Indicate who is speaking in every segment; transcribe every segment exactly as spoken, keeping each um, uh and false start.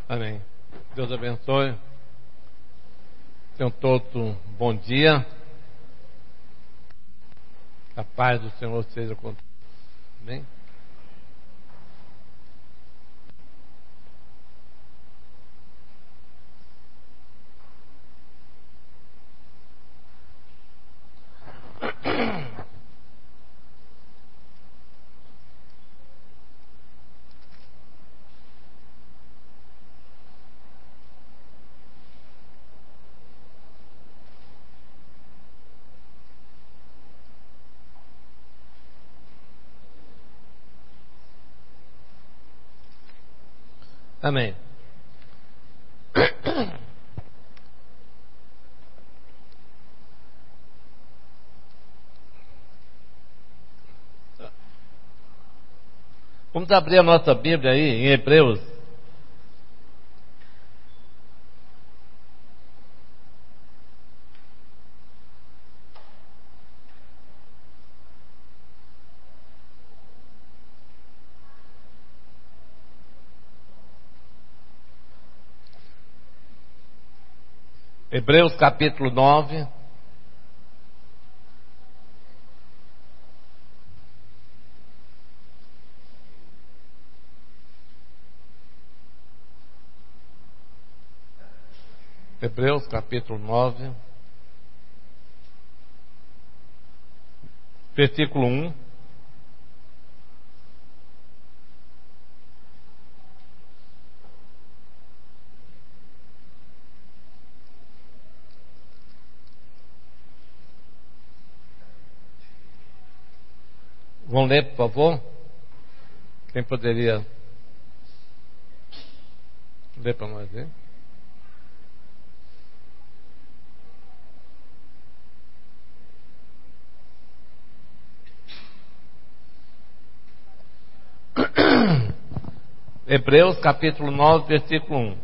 Speaker 1: Amém. Deus abençoe. Tenham todos um bom dia. A paz do Senhor seja com todos. Amém. Amém. Vamos abrir a nossa Bíblia aí em Hebreus. Hebreus capítulo nove. Hebreus capítulo nove, versículo um. Vamos ler, por favor? Quem poderia ler para nós, hein? Hebreus capítulo nove, versículo um.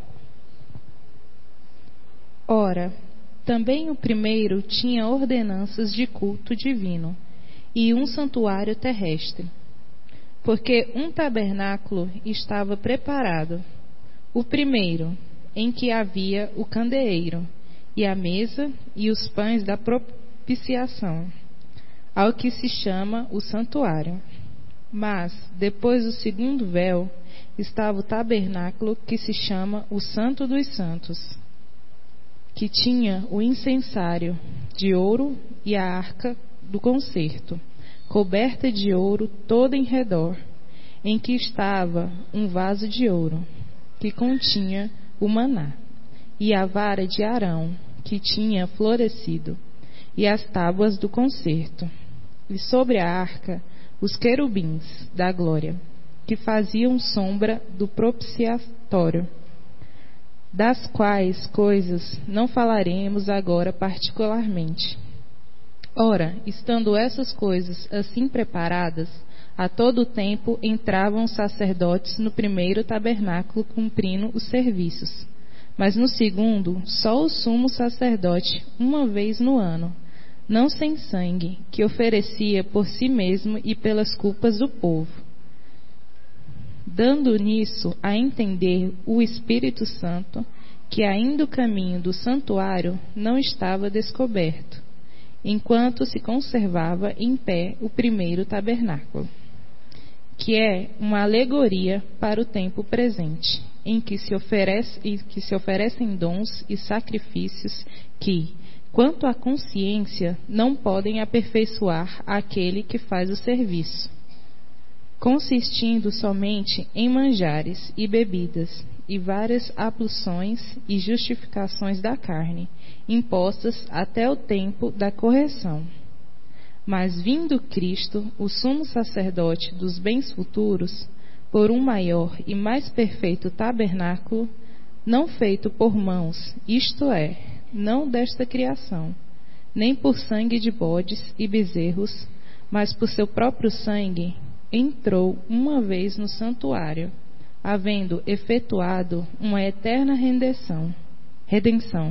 Speaker 2: Ora, também o primeiro tinha ordenanças de culto divino e um santuário terrestre, porque um tabernáculo estava preparado, o primeiro, em que havia o candeeiro, e a mesa e os pães da propiciação, ao que se chama o santuário. Mas, depois do segundo véu, estava o tabernáculo que se chama o Santo dos Santos, que tinha o incensário de ouro e a arca do concerto, coberta de ouro toda em redor, em que estava um vaso de ouro, que continha o maná, e a vara de Arão, que tinha florescido, e as tábuas do concerto, e sobre a arca os querubins da glória, que faziam sombra do propiciatório, das quais coisas não falaremos agora particularmente. Ora, estando essas coisas assim preparadas, a todo o tempo entravam os sacerdotes no primeiro tabernáculo cumprindo os serviços, mas no segundo, só o sumo sacerdote, uma vez no ano, não sem sangue, que oferecia por si mesmo e pelas culpas do povo, dando nisso a entender o Espírito Santo que ainda o caminho do santuário não estava descoberto, enquanto se conservava em pé o primeiro tabernáculo, que é uma alegoria para o tempo presente, em que se, oferece, em que se oferecem dons e sacrifícios que, quanto à consciência, não podem aperfeiçoar aquele que faz o serviço, consistindo somente em manjares e bebidas, e várias abluções e justificações da carne, impostas até o tempo da correção. Mas vindo Cristo, o sumo sacerdote dos bens futuros, por um maior e mais perfeito tabernáculo, não feito por mãos, isto é, não desta criação, nem por sangue de bodes e bezerros, mas por seu próprio sangue, entrou uma vez no santuário, havendo efetuado uma eterna redenção. redenção.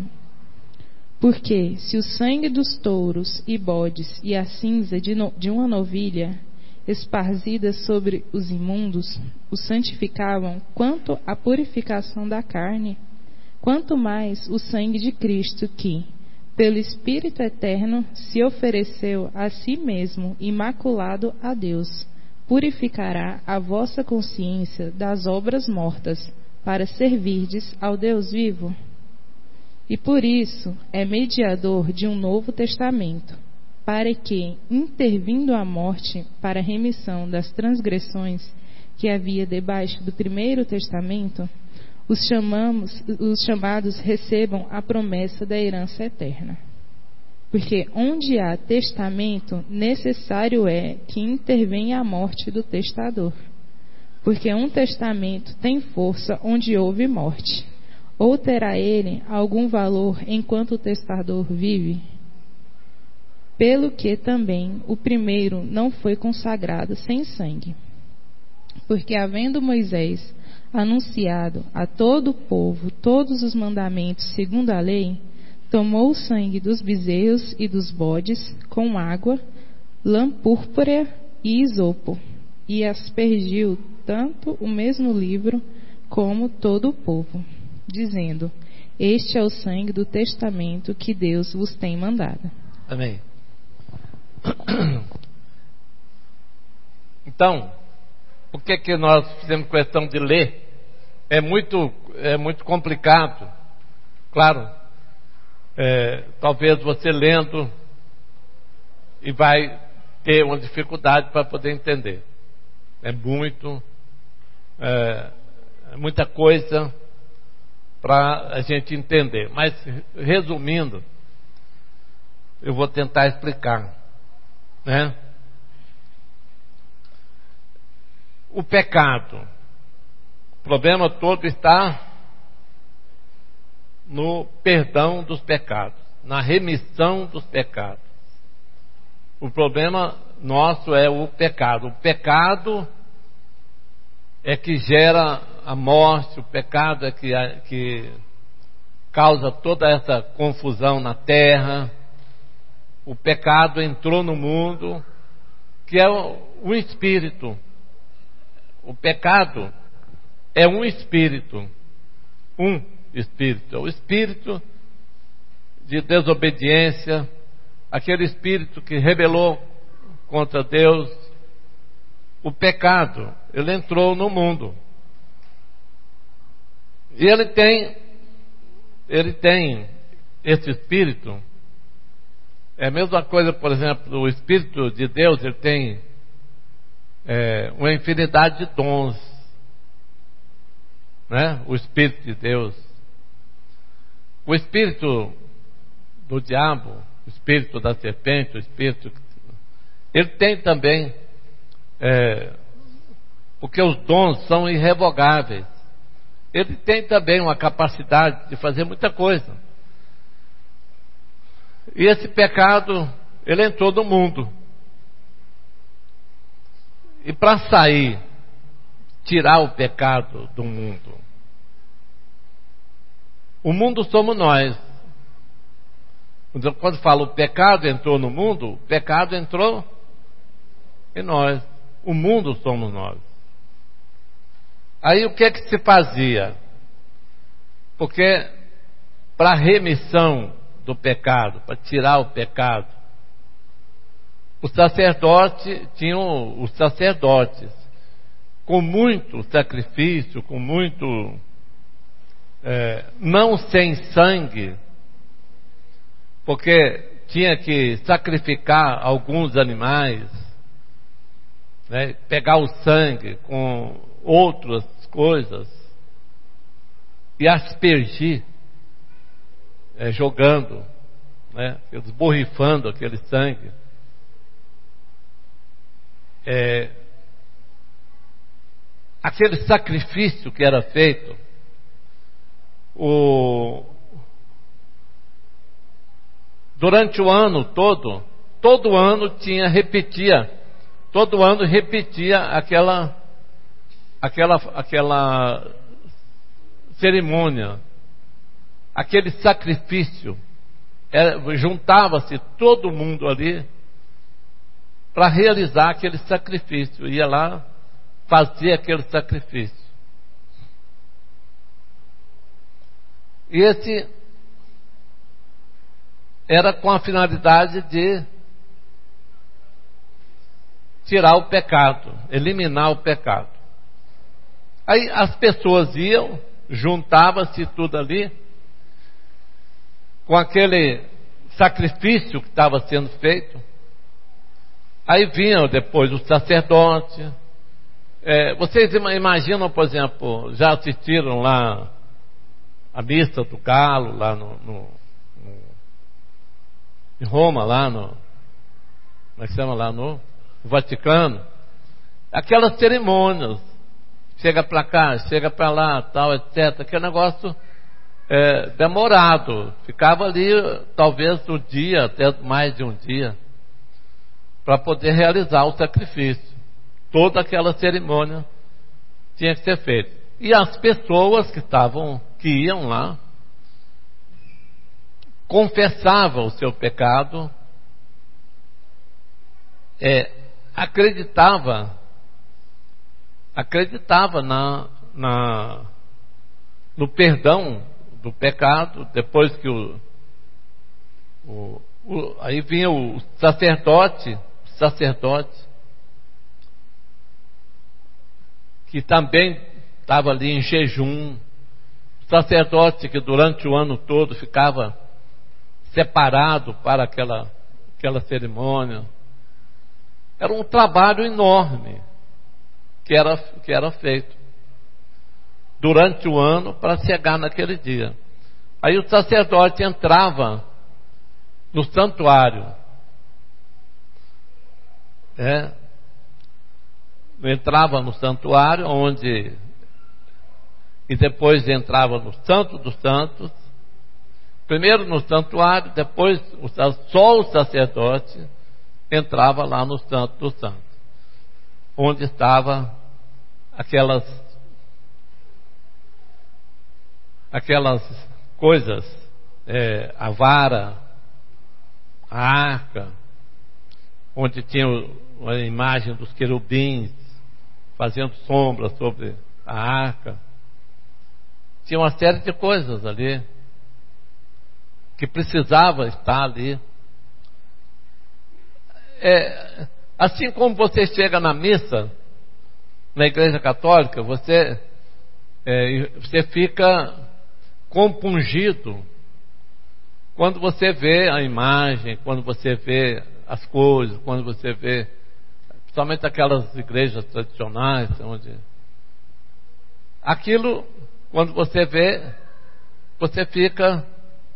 Speaker 2: Porque se o sangue dos touros e bodes e a cinza de, no, de uma novilha, esparzidas sobre os imundos, os santificavam quanto à purificação da carne, quanto mais o sangue de Cristo que, pelo Espírito Eterno, se ofereceu a si mesmo imaculado a Deus, purificará a vossa consciência das obras mortas, para servirdes ao Deus vivo. E por isso é mediador de um novo testamento, para que, intervindo a morte para a remissão das transgressões que havia debaixo do primeiro testamento, os, chamamos, os chamados recebam a promessa da herança eterna. Porque onde há testamento, necessário é que intervenha a morte do testador. Porque um testamento tem força onde houve morte. Ou terá ele algum valor enquanto o testador vive? Pelo que também o primeiro não foi consagrado sem sangue. Porque havendo Moisés anunciado a todo o povo todos os mandamentos segundo a lei, tomou o sangue dos bezerros e dos bodes com água, lã púrpura e isopo, e aspergiu tanto o mesmo livro como todo o povo, dizendo: este é o sangue do testamento que Deus vos tem mandado.
Speaker 1: Amém. Então, por que que nós fizemos questão de ler? É muito, é muito complicado. Claro, é, talvez você lendo e vai ter uma dificuldade para poder entender. É muito, é, muita coisa para a gente entender. Mas, resumindo, eu vou tentar explicar, né? O pecado, o problema todo está no perdão dos pecados, na remissão dos pecados. O problema nosso é o pecado. O pecado é que gera a morte, o pecado é que, que causa toda essa confusão na terra. O pecado entrou no mundo, que é o espírito. O pecado é um espírito, um espírito, é o espírito de desobediência, aquele espírito que rebelou contra Deus. O pecado, ele entrou no mundo. E ele tem, ele tem esse espírito. É a mesma coisa, por exemplo, o Espírito de Deus, ele tem é, uma infinidade de dons, né? O Espírito de Deus. O Espírito do diabo, o Espírito da serpente, o Espírito... Ele tem também, é, porque os dons são irrevogáveis. Ele tem também uma capacidade de fazer muita coisa. E esse pecado, ele entrou no mundo. E para sair, tirar o pecado do mundo, o mundo somos nós. Quando falo o pecado entrou no mundo, o pecado entrou em nós. O mundo somos nós. Aí o que é que se fazia? Porque para a remissão do pecado, para tirar o pecado, o sacerdote tinham os sacerdotes com muito sacrifício, com muito é, não sem sangue, porque tinha que sacrificar alguns animais, né, pegar o sangue com outras coisas e aspergir, é, jogando, né, esborrifando aquele sangue. É, aquele sacrifício que era feito, o, durante o ano todo, todo ano tinha, repetia, todo ano repetia aquela, aquela, aquela cerimônia, aquele sacrifício. Juntava-se todo mundo ali para realizar aquele sacrifício. Ia lá fazer aquele sacrifício. E esse era com a finalidade de tirar o pecado, eliminar o pecado. Aí as pessoas iam, juntava-se tudo ali, com aquele sacrifício que estava sendo feito. Aí vinham depois os sacerdotes. É, vocês imaginam, por exemplo, já assistiram lá a missa do galo, lá no, no, no em Roma, lá no, como é que chama lá no Vaticano? Aquelas cerimônias, chega para cá, chega para lá, tal, etcétera. Aquele negócio é, demorado, ficava ali talvez um dia, até mais de um dia, para poder realizar o sacrifício. Toda aquela cerimônia tinha que ser feita. E as pessoas que estavam, que iam lá, confessavam o seu pecado, é, acreditava, acreditava na, na, no perdão do pecado, depois que o, o, o aí vinha o sacerdote, o sacerdote, que também estava ali em jejum, o sacerdote que durante o ano todo ficava separado para aquela, aquela cerimônia. Era um trabalho enorme que era, que era feito durante o ano para chegar naquele dia. Aí o sacerdote entrava no santuário, é, entrava no santuário, onde e depois entrava no Santo dos Santos, primeiro no santuário, depois só o sacerdote entrava lá no Santo dos Santos, onde estava aquelas aquelas coisas, é, a vara, a arca, onde tinha a imagem dos querubins fazendo sombra sobre a arca. Tinha uma série de coisas ali que precisava estar ali. É, assim como você chega na missa, na Igreja Católica, você, é, você fica compungido quando você vê a imagem, quando você vê as coisas, quando você vê, principalmente aquelas igrejas tradicionais, onde aquilo, quando você vê, você fica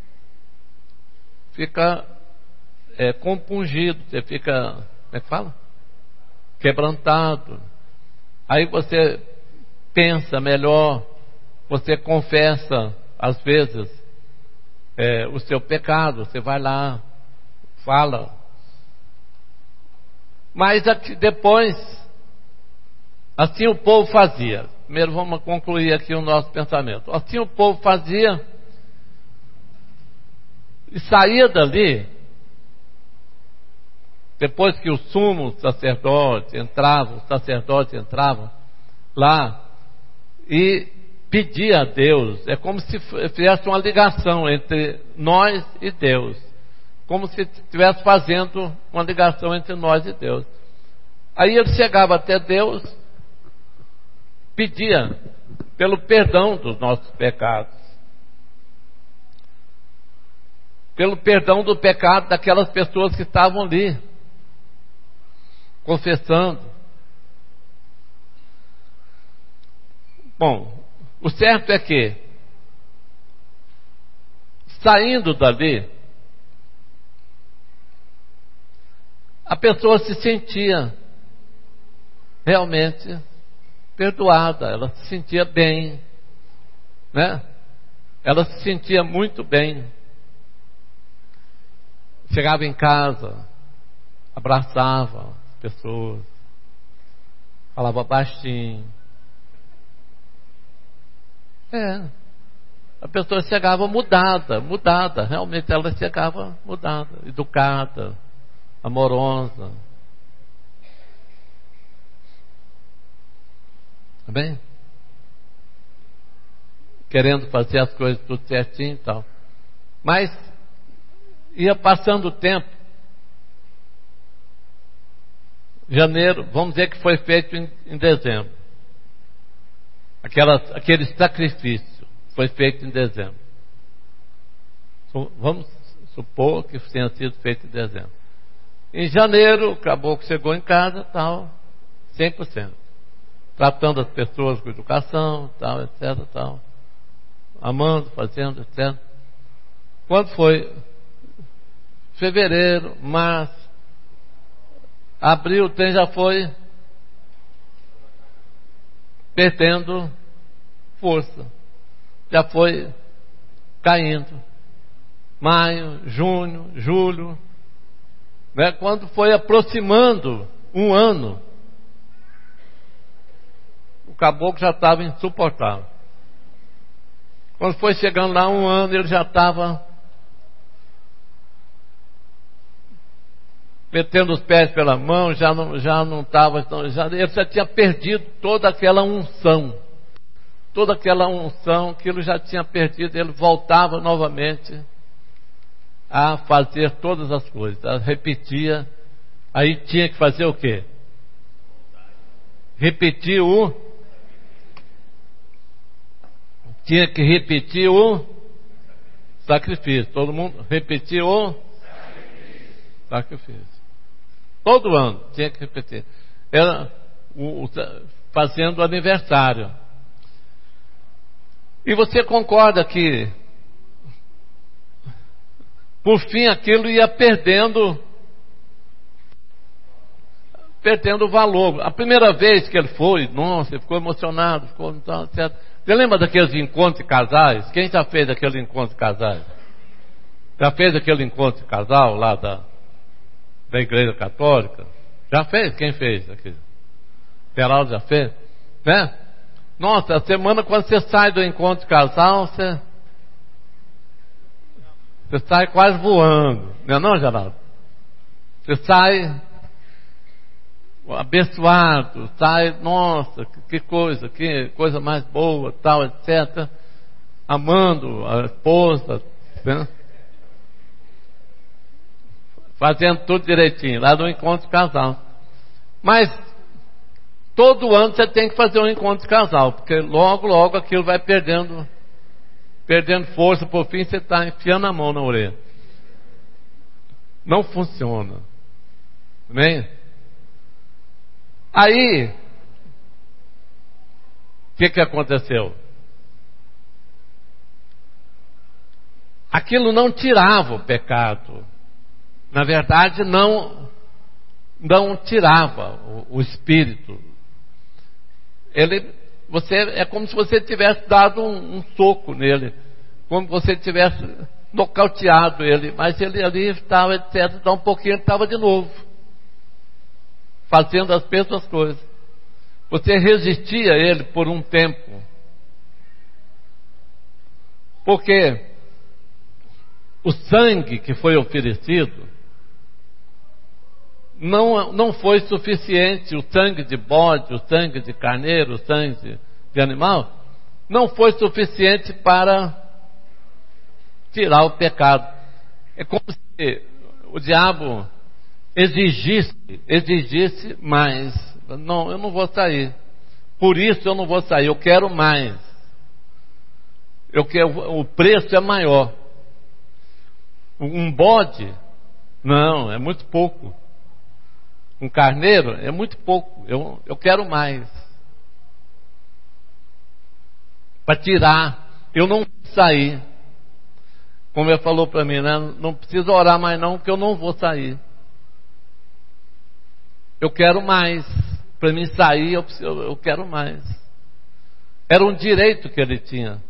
Speaker 1: fica é, compungido, você fica, como é que fala? Quebrantado. Aí você pensa melhor, você confessa às vezes é, o seu pecado, você vai lá, fala. Mas aqui, depois, assim o povo fazia. Primeiro vamos concluir aqui o nosso pensamento. Assim o povo fazia e saía dali, depois que o sumo sacerdote entrava, o sacerdote entrava lá e pedia a Deus. É como se fizesse uma ligação entre nós e Deus, como se estivesse fazendo uma ligação entre nós e Deus. Aí ele chegava até Deus, pedia pelo perdão dos nossos pecados, pelo perdão do pecado daquelas pessoas que estavam ali confessando. Bom, o certo é que, saindo dali, a pessoa se sentia realmente perdoada, ela se sentia bem, né? Ela se sentia muito bem. Chegava em casa, abraçava as pessoas, falava baixinho. É, a pessoa chegava mudada, mudada, realmente ela chegava mudada, educada, amorosa, Tá bem? Querendo fazer as coisas tudo certinho e tal. Mas ia passando o tempo. Janeiro, vamos dizer que foi feito em, em dezembro. Aquela, aquele sacrifício foi feito em dezembro. Vamos supor que tenha sido feito em dezembro. Em janeiro, o caboclo chegou em casa, tal, cem por cento. Tratando as pessoas com educação, tal, etc, tal. Amando, fazendo, etcétera. Quando foi fevereiro, março, abril, o trem já foi perdendo força, já foi caindo. Maio, junho, julho, né? Quando foi aproximando um ano, o caboclo já estava insuportável. Quando foi chegando lá um ano, ele já estava metendo os pés pela mão, já não já não estava, já, ele já tinha perdido toda aquela unção, toda aquela unção, aquilo já tinha perdido, ele voltava novamente a fazer todas as coisas, a repetia, aí tinha que fazer o quê? Repetir o tinha que repetir o sacrifício, todo mundo repetir o sacrifício, sacrifício. Todo ano tinha que repetir. Era o, o, fazendo aniversário. E você concorda que por fim aquilo ia perdendo perdendo valor. A primeira vez que ele foi, nossa, ele ficou emocionado, ficou então, certo. Você lembra daqueles encontros de casais? Quem já fez aquele encontro de casais? Já fez aquele encontro de casal lá da, da Igreja Católica? Já fez? Quem fez aqui? Geraldo já fez? Né? Nossa, a semana quando você sai do encontro de casal, você, você sai quase voando. Não é não, Geraldo? Você sai abençoado, sai, nossa, que coisa, que coisa mais boa, tal, etcétera. Amando a esposa, né? Fazendo tudo direitinho, lá no encontro de casal. Mas todo ano você tem que fazer um encontro de casal, porque logo, logo aquilo vai perdendo, perdendo força, por fim você está enfiando a mão na orelha. Não funciona. Amém? Aí, o que que aconteceu? Aquilo não tirava o pecado. Na verdade, não, não tirava o, o espírito. Ele, você, é como se você tivesse dado um, um soco nele, como se você tivesse nocauteado ele, mas ele ali estava, etcétera. Então um pouquinho ele estava de novo, fazendo as mesmas coisas. Você resistia a ele por um tempo, porque o sangue que foi oferecido não, não foi suficiente. O sangue de bode, o sangue de carneiro, o sangue de, de animal não foi suficiente para tirar o pecado. É como se o diabo exigisse, exigisse mais. Não, eu não vou sair. Por isso eu não vou sair. Eu quero mais. Eu quero, o preço é maior. Um bode, não, é muito pouco. Um carneiro é muito pouco. Eu, eu quero mais. Para tirar. Eu não vou sair. Como ele falou para mim, né? Não precisa orar mais não, porque eu não vou sair. Eu quero mais. Para mim sair, eu, preciso, eu quero mais. Era um direito que ele tinha.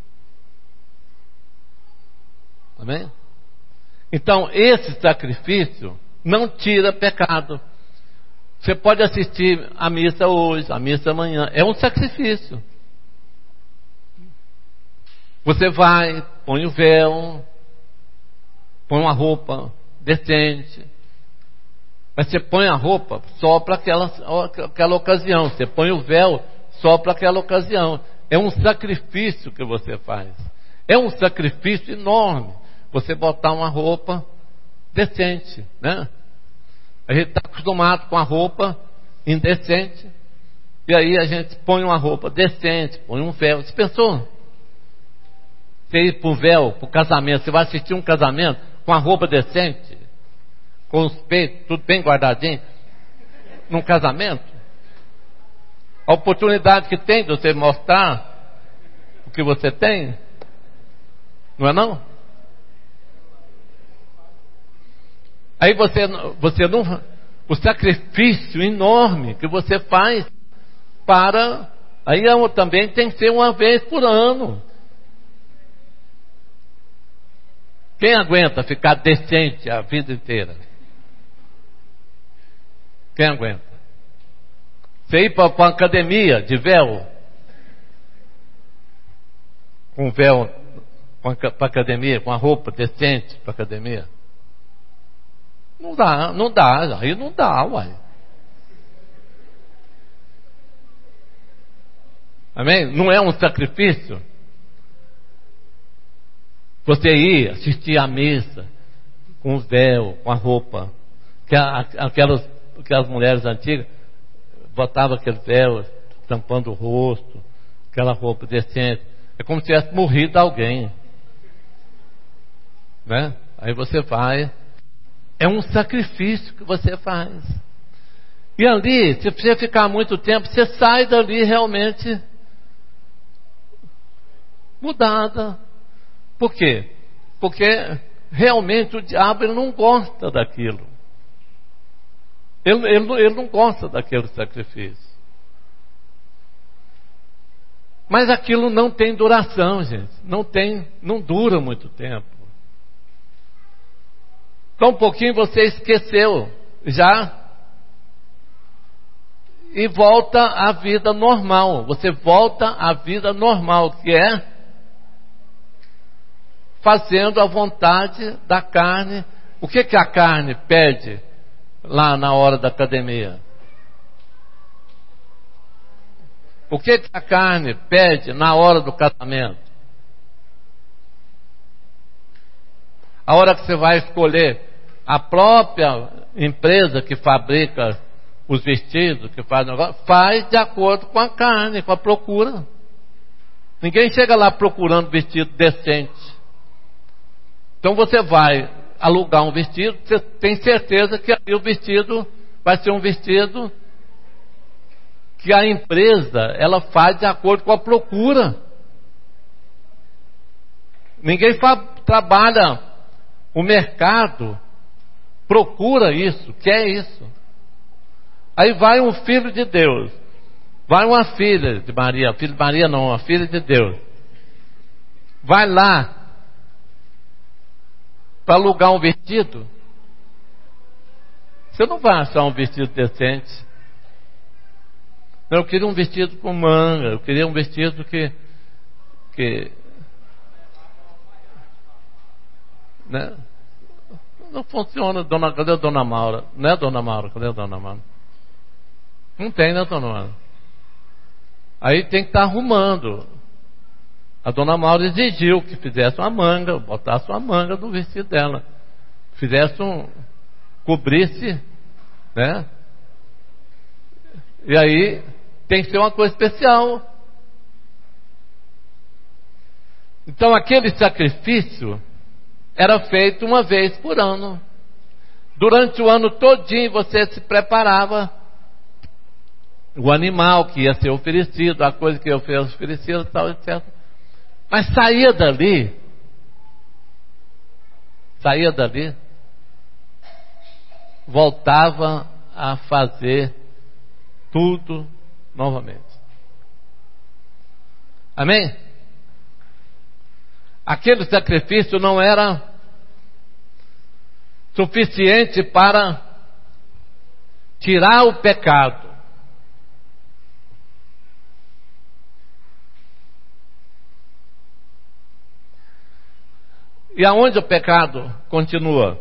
Speaker 1: Amém? Então, esse sacrifício não tira pecado. Você pode assistir a missa hoje, a missa amanhã. É um sacrifício. Você vai, põe o véu, põe uma roupa decente. Mas você põe a roupa só para aquela, aquela ocasião. Você põe o véu só para aquela ocasião. É um sacrifício que você faz. É um sacrifício enorme você botar uma roupa decente, né? A gente está acostumado com a roupa indecente, e aí a gente põe uma roupa decente, põe um véu. Você pensou? Você ir para o véu, para o casamento, você vai assistir um casamento com a roupa decente, com os peitos tudo bem guardadinho, num casamento? A oportunidade que tem de você mostrar o que você tem, não é não? Aí você, você não, o sacrifício enorme que você faz para, aí também tem que ser uma vez por ano. Quem aguenta ficar decente a vida inteira? Quem aguenta? Você ir para a academia de véu, com véu para a academia, com a roupa decente para a academia? Não dá, não dá, aí não dá, uai. Amém? Não é um sacrifício? Você ir assistir à missa com o véu, com a roupa, que a, aquelas, aquelas mulheres antigas botavam aquele véu tampando o rosto, aquela roupa decente. É como se tivesse morrido alguém, né? Aí você vai, é um sacrifício que você faz. E ali, se você ficar muito tempo, você sai dali realmente mudada. Por quê? Porque realmente o diabo ele não gosta daquilo. Ele, ele, ele não gosta daquele sacrifício. Mas aquilo não tem duração, gente. Não tem, não dura muito tempo. Então um pouquinho você esqueceu já e volta à vida normal. Você volta à vida normal, que é fazendo a vontade da carne. O que que a carne pede lá na hora da academia? O que que a carne pede na hora do casamento? A hora que você vai escolher a própria empresa que fabrica os vestidos, que faz o negócio, faz de acordo com a carne, com a procura. Ninguém chega lá procurando vestido decente. Então você vai alugar um vestido, você tem certeza que aí o vestido vai ser um vestido que a empresa ela faz de acordo com a procura. Ninguém fa- trabalha, o mercado procura isso, quer isso. Aí vai um filho de Deus, vai uma filha de Maria, filho de Maria não, uma filha de Deus, vai lá para alugar um vestido. Você não vai achar um vestido decente. Eu queria um vestido com manga, eu queria um vestido que, que né? Não funciona. Dona, cadê a Dona Maura? Não é Dona Maura? Cadê a Dona Maura? Não tem, né, Dona Maura? Aí tem que estar arrumando. A Dona Maura exigiu que fizesse uma manga, botasse uma manga no vestido dela, fizesse um, cobrisse, né? E aí tem que ser uma coisa especial. Então aquele sacrifício era feito uma vez por ano. Durante o ano todinho você se preparava. O animal que ia ser oferecido, a coisa que ia ser oferecida, tal, etcétera. Mas saía dali, saía dali, voltava a fazer tudo novamente. Amém? Aquele sacrifício não era suficiente para tirar o pecado. E aonde o pecado continua?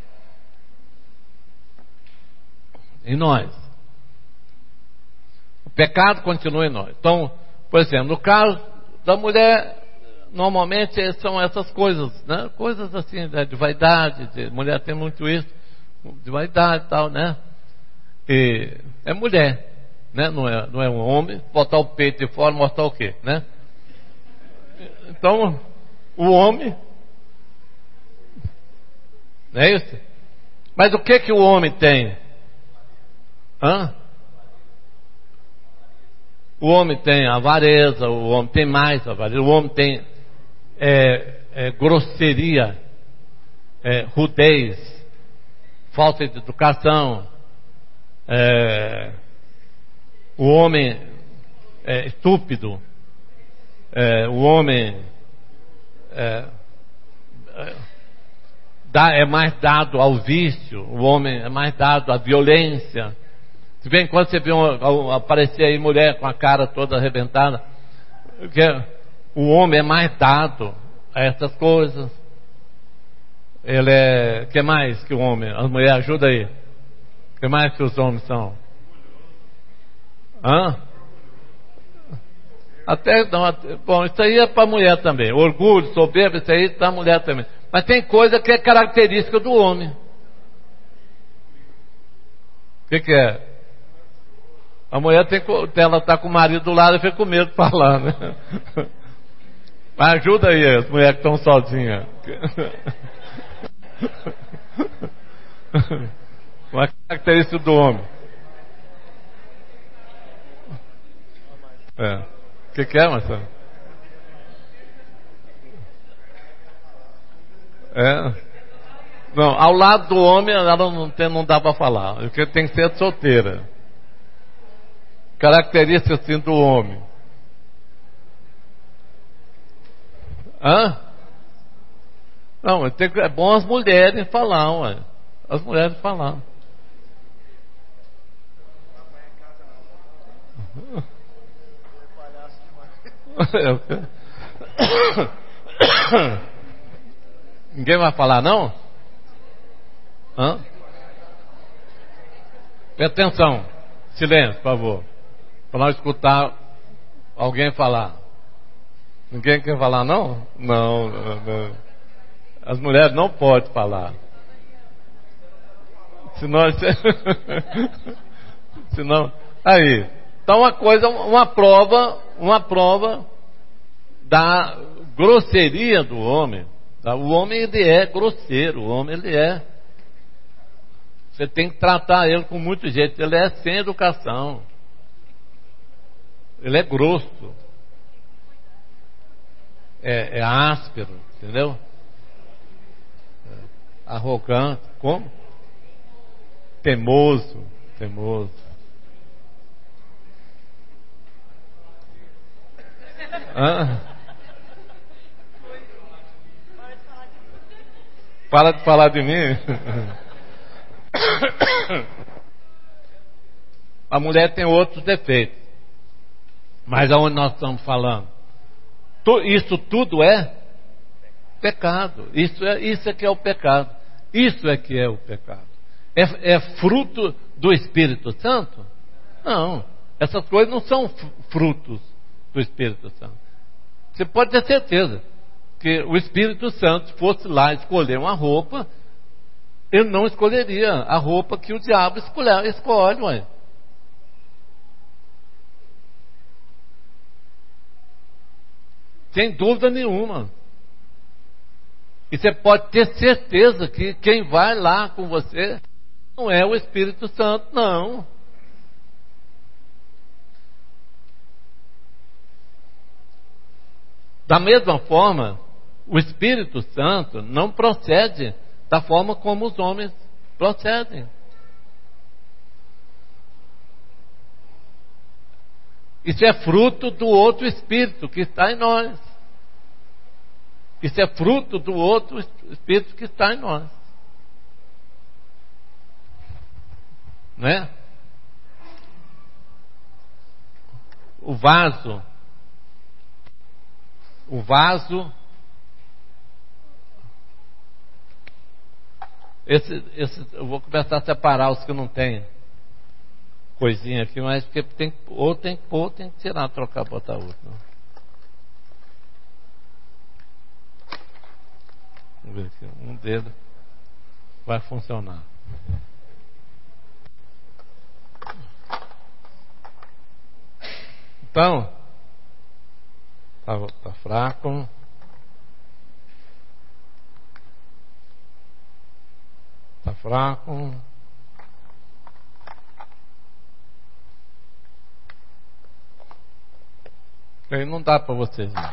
Speaker 1: Em nós. pecado continua em nós. Então, por exemplo, no caso da mulher, normalmente são essas coisas, né? Coisas assim, né? De vaidade, de, mulher tem muito isso, de vaidade e tal, né? E é mulher, né? Não é, não é um homem, botar o peito de fora, mostrar o quê, né? Então, o homem, não é isso? Mas o que que o homem tem? Hã? O homem tem avareza, o homem tem mais avareza, o homem tem é, é, grosseria, é, rudez, falta de educação, é, o homem é estúpido, é, o homem é, é, dá, é mais dado ao vício, o homem é mais dado à violência. Se bem quando você vê um, aparecer aí mulher com a cara toda arrebentada, que o homem é mais dado a essas coisas. Ele é, que mais que o homem? As mulheres, ajuda aí. Que mais que os homens são? Hã? Até não, até, bom, isso aí é para mulher também. Orgulho, soberba, isso aí está mulher também. Mas tem coisa que é característica do homem. O que, que é? A mulher tem, ela está com o marido do lado e fica com medo de falar, né? Mas ajuda aí as mulheres que estão sozinhas. Uma característica do homem. É. O que, que é, Marcelo? É. Não, ao lado do homem ela não, tem, não dá para falar. Porque tem que ser solteira. Característica assim do homem. Hã? Não, tem, é bom as mulheres falar, ué. As mulheres falar. Ninguém vai falar, não? Hã? Presta atenção. Silêncio, por favor. Para não escutar alguém falar. Ninguém quer falar, não? Não, não, não. As mulheres não podem falar. Senão, senão, aí. Então uma coisa, uma prova, uma prova da grosseria do homem. O homem ele é grosseiro, o homem ele é. Você tem que tratar ele com muito jeito. Ele é sem educação. Ele é grosso. É, é áspero, entendeu? É arrogante. Como? Teimoso. Teimoso. Hã? Para de falar de mim. A mulher tem outros defeitos. Mas aonde nós estamos falando? Isso tudo é pecado. Isso é, isso é que é o pecado. Isso é que é o pecado. É, é fruto do Espírito Santo? Não. Essas coisas não são frutos do Espírito Santo. Você pode ter certeza que o Espírito Santo fosse lá escolher uma roupa, ele não escolheria a roupa que o diabo escolhe, escolhe, ué. Sem dúvida nenhuma. E você pode ter certeza que quem vai lá com você não é o Espírito Santo, não. Da mesma forma, o Espírito Santo não procede da forma como os homens procedem. Isso é fruto do outro Espírito que está em nós. Isso é fruto do outro Espírito que está em nós. Não é? O vaso, o vaso, esse, esse, eu vou começar a separar os que não têm. coisinha aqui, mas porque tem, ou tem que pôr, ou tem que tirar, trocar, botar outro. Vamos ver aqui, um dedo vai funcionar. Então, tá, tá fraco. Tá fraco. Aí não dá para vocês. Não.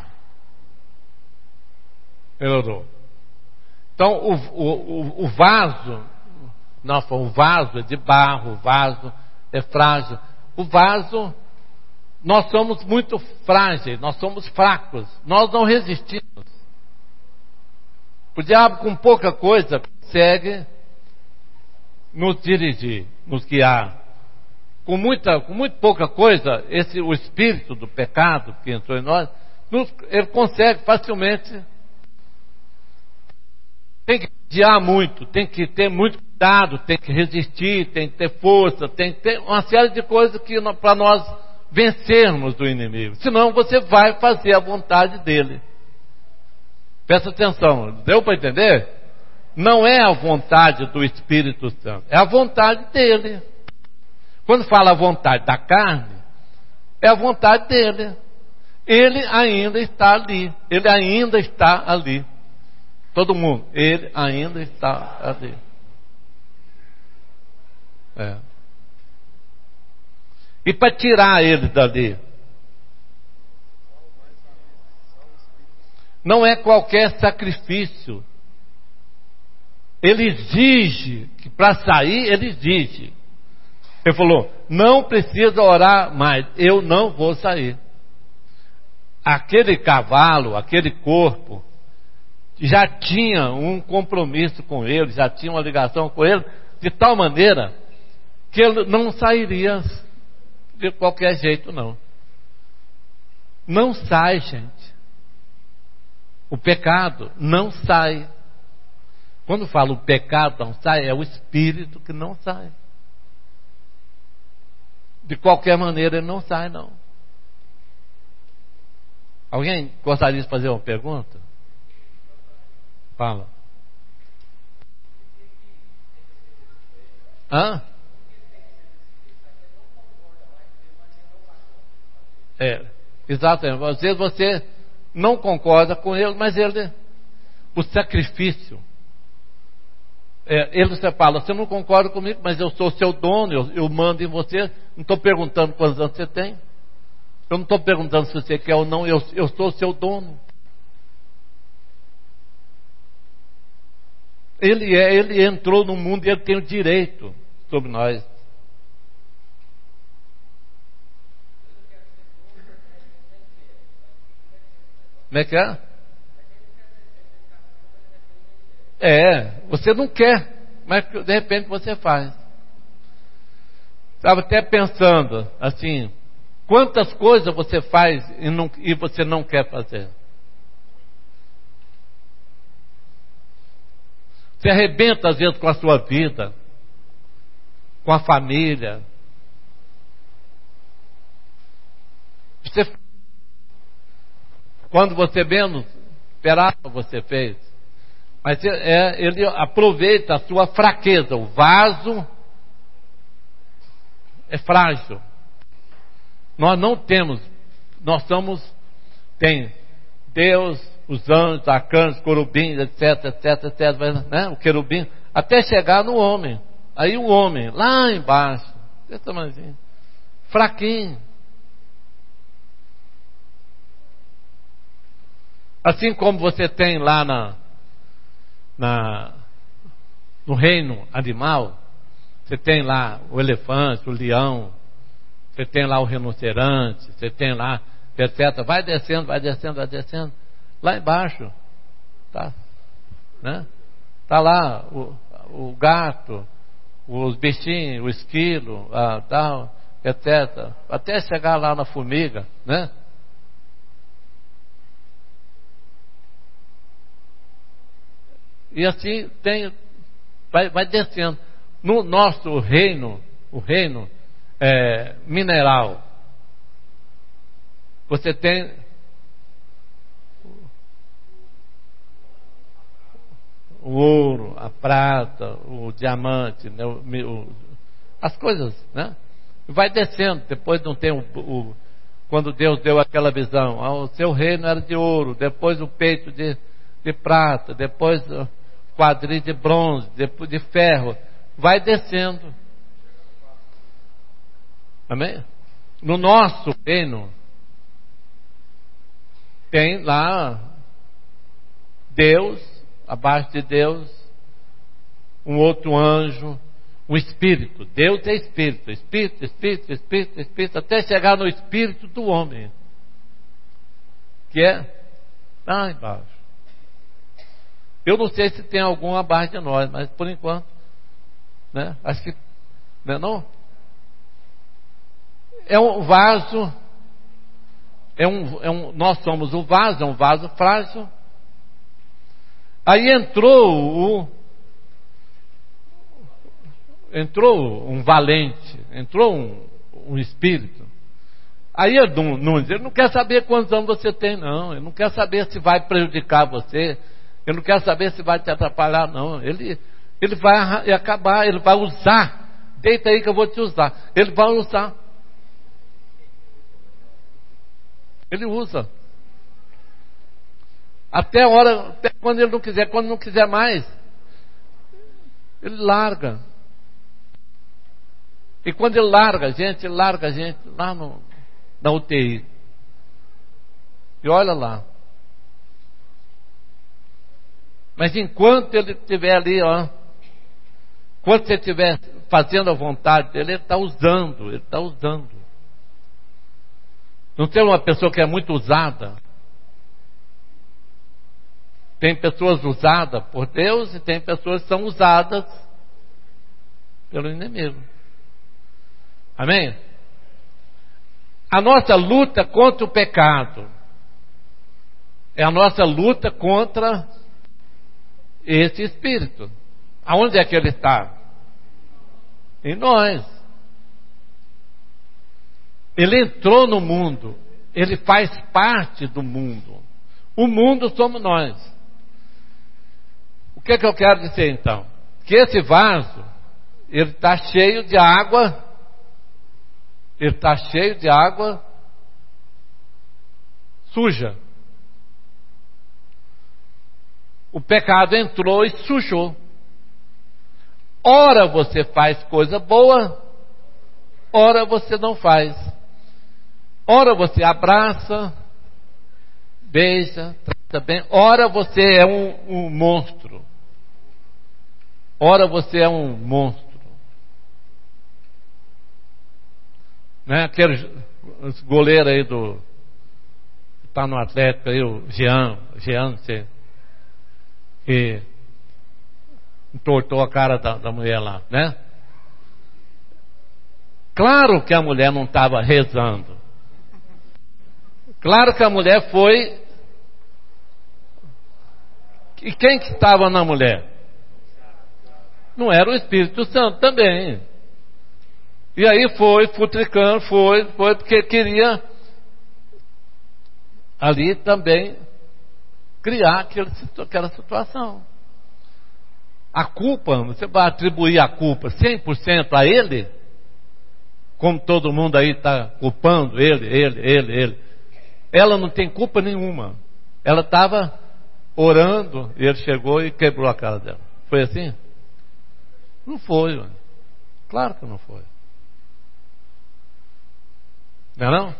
Speaker 1: Melhorou. Então, o, o, o vaso, nossa, o vaso é de barro, o vaso é frágil. O vaso, nós somos muito frágeis, nós somos fracos, nós não resistimos. O diabo, com pouca coisa, consegue nos dirigir, nos guiar. Com muita, com muito pouca coisa, esse, o espírito do pecado que entrou em nós, nos, ele consegue facilmente. Tem que vigiar muito, tem que ter muito cuidado, tem que resistir, tem que ter força, tem que ter uma série de coisas que para nós vencermos o inimigo. Senão você vai fazer a vontade dele. Presta atenção, deu para entender? Não é a vontade do Espírito Santo, é a vontade dele. Quando fala a vontade da carne, é a vontade dele. Ele ainda está ali, ele ainda está ali. Todo mundo, ele ainda está ali. É. E para tirar ele dali, não é qualquer sacrifício. Ele exige, que para sair, ele exige. Ele falou, não precisa orar mais, eu não vou sair. Aquele cavalo, aquele corpo, já tinha um compromisso com ele, já tinha uma ligação com ele, de tal maneira que ele não sairia de qualquer jeito, não. Não sai, gente. O pecado não sai. Quando falo o pecado não sai, é o espírito que não sai. De qualquer maneira ele não sai, não. Alguém gostaria de fazer uma pergunta? Fala. Hã? É, exatamente. Às vezes você não concorda com ele, mas ele, o sacrifício, é, ele você fala, você não concorda comigo, mas eu sou seu dono, eu, eu mando em você, não estou perguntando quantos anos você tem, eu não estou perguntando se você quer ou não, eu, eu sou seu dono. Ele, é, ele entrou no mundo e ele tem o direito sobre nós. Como é que é? É, você não quer, mas de repente você faz. Estava até pensando assim, quantas coisas você faz e, não, e você não quer fazer? Você arrebenta às vezes com a sua vida, com a família. Você, quando você menos esperava, você fez. Mas é, ele aproveita a sua fraqueza. O vaso é frágil. Nós não temos, nós somos, tem Deus, os anjos, arcanos, querubins, etc, etc, etc, né? O querubim, até chegar no homem. Aí o homem, lá embaixo, desse tamanhozinho, fraquinho. Assim como você tem lá na, na, no reino animal, você tem lá o elefante, o leão, você tem lá o rinoceronte, você tem lá, etcétera. Vai descendo, vai descendo, vai descendo. Lá embaixo, tá, né? Tá lá o, o gato, os bichinhos, o esquilo, a, tal, etcétera. Até chegar lá na formiga, né? E assim tem, vai, vai descendo. No nosso reino, o reino é, mineral. Você tem o ouro, a prata, o diamante, né? o, o, as coisas, né? Vai descendo. Depois não tem o, o quando Deus deu aquela visão, o seu reino era de ouro, depois o peito de, de prata, depois o quadril de bronze, depois de ferro, vai descendo. Amém? No nosso reino tem lá Deus, abaixo de Deus, um outro anjo, um espírito. Deus é espírito, espírito, espírito, espírito, espírito, até chegar no espírito do homem, que é lá embaixo. Eu não sei se tem algum abaixo de nós, mas por enquanto, né? Acho que não é não? É um vaso, é um, é um, nós somos o vaso, é um vaso frágil. Aí entrou o entrou um valente, entrou um, um espírito. Aí ele não, não, ele não quer saber quantos anos você tem, não. Ele não quer saber se vai prejudicar você. Ele não quer saber se vai te atrapalhar, não. Ele, ele vai acabar, ele vai usar. Deita aí que eu vou te usar. Ele vai usar. Ele usa. Até a hora, até quando ele não quiser, quando não quiser mais, ele larga. E quando ele larga a gente, ele larga a gente lá no, na U T I. E olha lá. Mas enquanto ele estiver ali, ó, enquanto você estiver fazendo a vontade dele, ele está usando, ele está usando. Não tem uma pessoa que é muito usada. Tem pessoas usadas por Deus e tem pessoas que são usadas pelo inimigo. Amém? A nossa luta contra o pecado é a nossa luta contra esse espírito. Aonde é que ele está? Em nós. Ele entrou no mundo. Ele faz parte do mundo. O mundo somos nós. O que é que eu quero dizer então? Que esse vaso, ele está cheio de água. Ele está cheio de água suja. O pecado entrou e sujou. Ora você faz coisa boa, ora você não faz. Ora você abraça, beija, trata bem. Ora você é um, um monstro. Ora você é um monstro. Né? Aquele goleiro aí do que está no Atlético aí, o Jean, Jean, sei, que entortou a cara da, da mulher lá, né? Claro que a mulher não estava rezando. Claro que a mulher foi. E quem que estava na mulher? Não era o Espírito Santo também. E aí foi, futricando, foi, foi porque queria ali também criar aquele, aquela situação. A culpa, você vai atribuir a culpa cem por cento a ele? Como todo mundo aí está culpando ele, ele, ele, ele. Ela não tem culpa nenhuma. Ela estava orando e ele chegou e quebrou a cara dela. Foi assim? Não foi, mano. Claro que não foi. Não é não?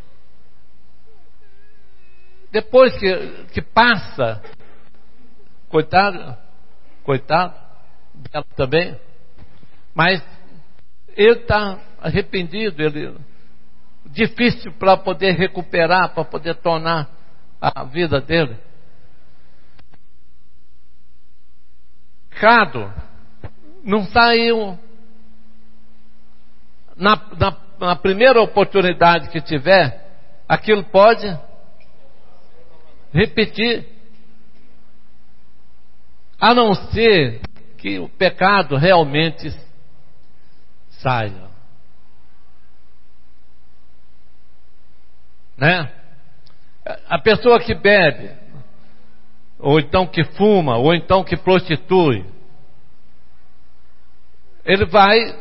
Speaker 1: Depois que, que passa, coitado, coitado dela também, mas ele está arrependido, ele, difícil para poder recuperar, para poder tornar a vida dele. Pecado não saiu na, na, na primeira oportunidade que tiver, aquilo pode repetir, a não ser que o pecado realmente saia. né? A pessoa que bebe, ou então que fuma, ou então que prostitui, ele vai,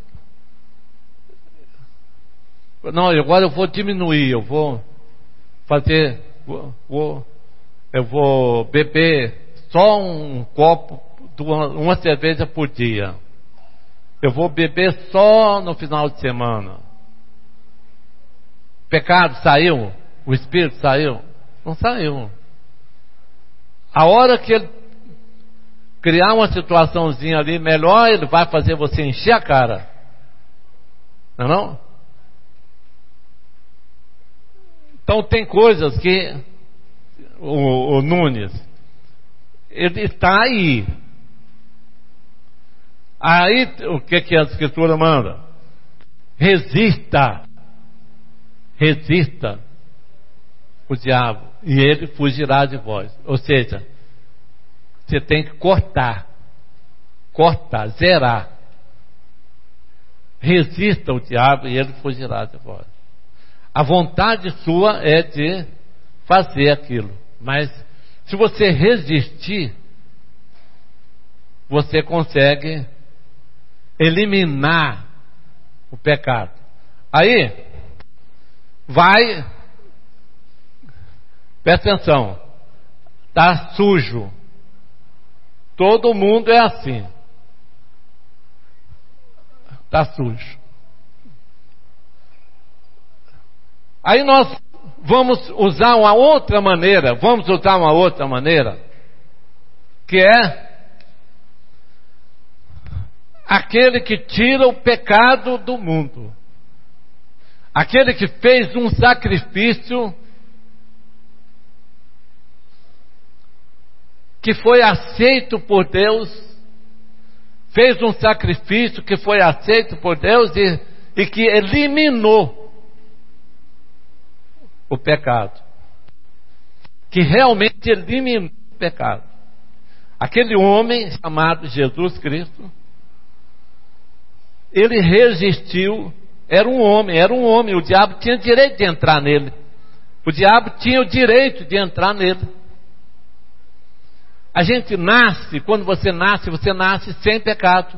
Speaker 1: não, agora eu vou diminuir, eu vou fazer, vou, vou, eu vou beber só um copo, uma, uma cerveja por dia. Eu vou beber só no final de semana. O pecado saiu? O espírito saiu? Não saiu. A hora que ele criar uma situaçãozinha ali melhor, ele vai fazer você encher a cara. Não é não? Então tem coisas que o, o Nunes, ele está aí. Aí o que, que a Escritura manda? Resista. Resista o diabo e ele fugirá de vós. Ou seja, você tem que cortar, cortar, zerar. Resista o diabo e ele fugirá de vós. A vontade sua é de fazer aquilo, mas se você resistir, você consegue eliminar o pecado. Aí vai, presta atenção, está sujo. Todo mundo é assim. Está sujo. Aí nós vamos usar uma outra maneira, vamos usar uma outra maneira, que é aquele que tira o pecado do mundo. Aquele que fez um sacrifício que foi aceito por Deus, fez um sacrifício que foi aceito por Deus e, e que eliminou o pecado, que realmente eliminou o pecado. Aquele homem chamado Jesus Cristo, ele resistiu. Era um homem, era um homem, o diabo tinha direito de entrar nele, o diabo tinha o direito de entrar nele. A gente nasce, quando você nasce, você nasce sem pecado.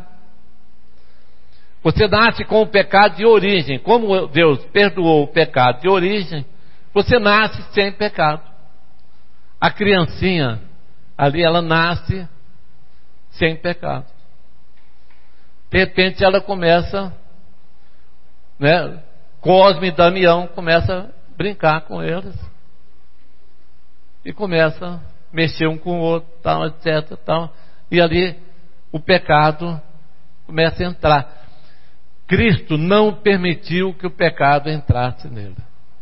Speaker 1: Você nasce com o pecado de origem. Como Deus perdoou o pecado de origem, você nasce sem pecado. A criancinha ali, ela nasce sem pecado. De repente ela começa, né, Cosme e Damião começa a brincar com eles e começa a mexer um com o outro, tal, etc, tal, e ali o pecado começa a entrar. Cristo não permitiu que o pecado entrasse nele.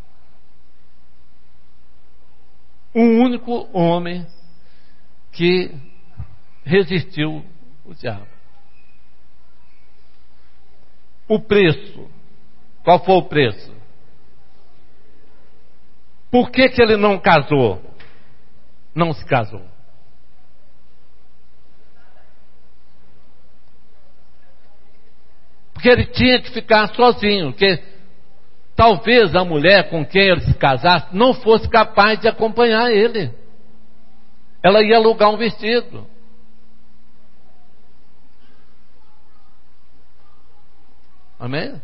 Speaker 1: Um único homem que resistiu o diabo. O preço, qual foi o preço? Por que que ele não casou? Não se casou. Porque ele tinha que ficar sozinho, porque talvez a mulher com quem ele se casasse não fosse capaz de acompanhar ele. Ela ia alugar um vestido. Amém?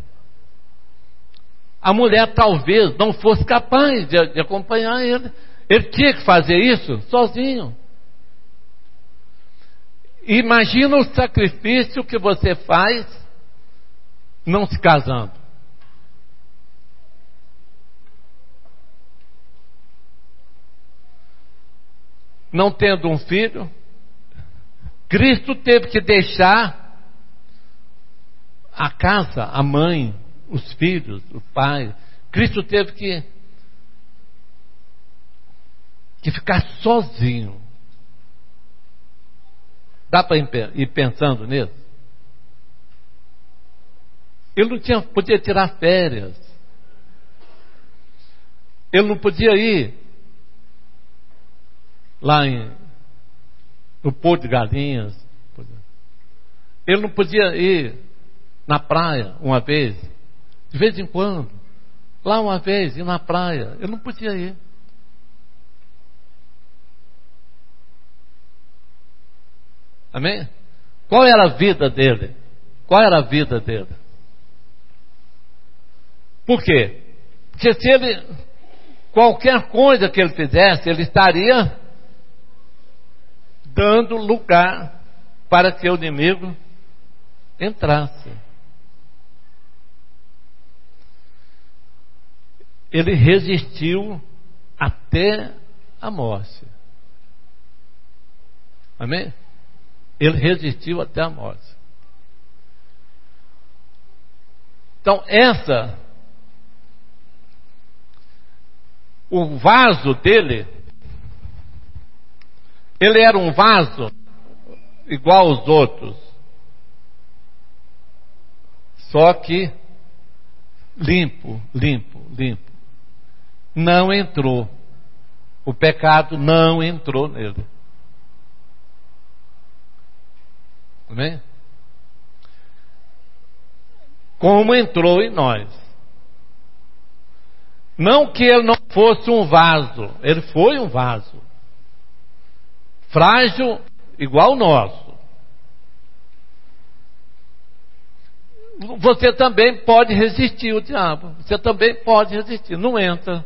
Speaker 1: A mulher talvez não fosse capaz de, de acompanhar ele. Ele tinha que fazer isso sozinho. Imagina o sacrifício que você faz não se casando. Não tendo um filho, Cristo teve que deixar a casa, a mãe, os filhos, o pai. Cristo teve que, que ficar sozinho. Dá para ir pensando nisso? Ele não tinha, podia tirar férias. Ele não podia ir lá em, no Porto de Galinhas. Ele não podia ir na praia uma vez, de vez em quando. Lá uma vez, ir na praia, ele não podia ir. Amém? Qual era a vida dele? Qual era a vida dele? Por quê? Porque se ele, qualquer coisa que ele fizesse, ele estaria dando lugar para que o inimigo entrasse. Ele resistiu até a morte. Amém? Ele resistiu até a morte. Então, essa, o vaso dele, ele era um vaso igual aos outros, só que limpo, limpo, limpo. Não entrou. O pecado não entrou nele. Amém? Como entrou em nós. Não que ele não fosse um vaso, ele foi um vaso. Frágil, igual o nosso. Você também pode resistir ao diabo. Você também pode resistir. Não entra.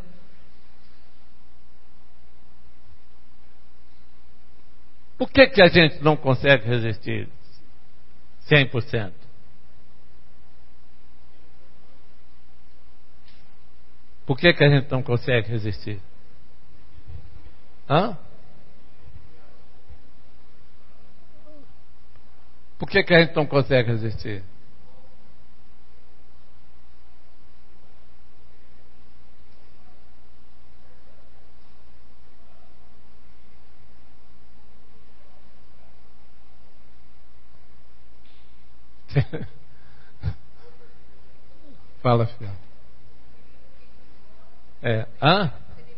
Speaker 1: Por que que a gente não consegue resistir cem por cento? Por que que a gente não consegue resistir? Hã? Por que que a gente não consegue resistir? Fala, filho. É, hã?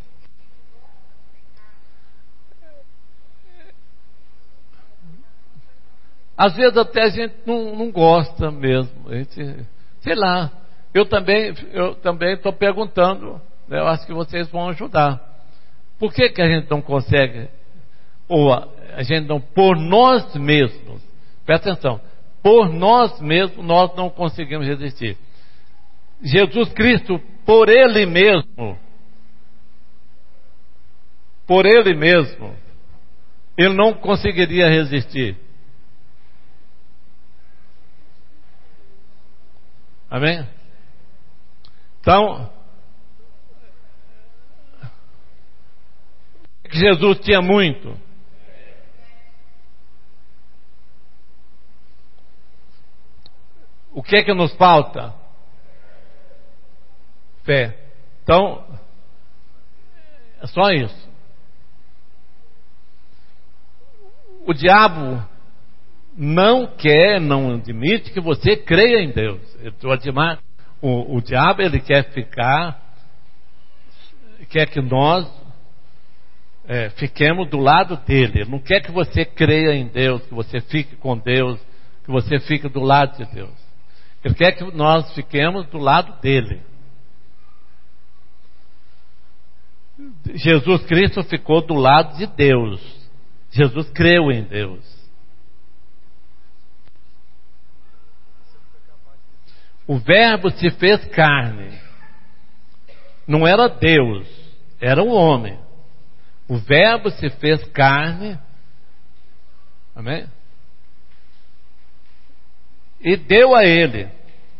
Speaker 1: Às vezes até a gente não, não gosta mesmo. A gente, sei lá. Eu também eu também estou perguntando. Né, eu acho que vocês vão ajudar. Por que que a gente não consegue? Ou a, a gente não, por nós mesmos. Presta atenção. Por nós mesmos nós não conseguimos resistir. Jesus Cristo, por Ele mesmo, por Ele mesmo, Ele não conseguiria resistir. Amém? Então, Jesus tinha muito. O que é que nos falta? Fé. Então, é só isso. O diabo não quer, não admite que você creia em Deus. O, o diabo, ele quer ficar, quer que nós é, fiquemos do lado dele. Ele não quer que você creia em Deus, que você fique com Deus, que você fique do lado de Deus. Ele quer que nós fiquemos do lado dele. Jesus Cristo ficou do lado de Deus. Jesus creu em Deus. O Verbo se fez carne. Não era Deus, era um homem. O Verbo se fez carne. Amém? E deu a ele.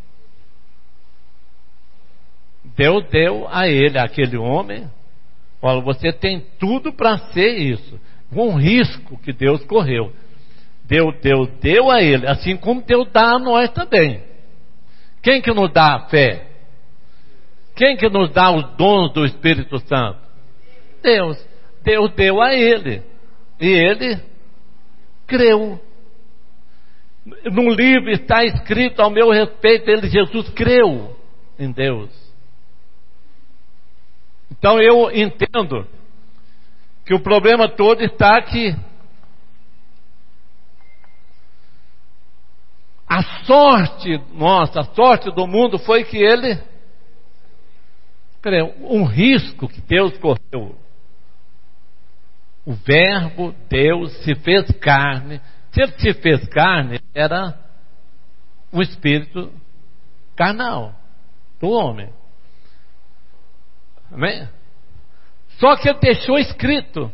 Speaker 1: Deus deu a ele, aquele homem. Olha, você tem tudo para ser isso. Um risco que Deus correu. Deus, Deus deu a ele, assim como Deus dá a nós também. Quem que nos dá a fé? Quem que nos dá os dons do Espírito Santo? Deus. Deus deu a ele. E ele creu. Num livro está escrito ao meu respeito, ele, Jesus, creu em Deus. Então eu entendo que o problema todo está que a sorte nossa, a sorte do mundo foi que ele Um risco que Deus correu. O Verbo, Deus, se fez carne. Se ele se fez carne, era um espírito carnal do homem. Amém? Só que ele deixou escrito.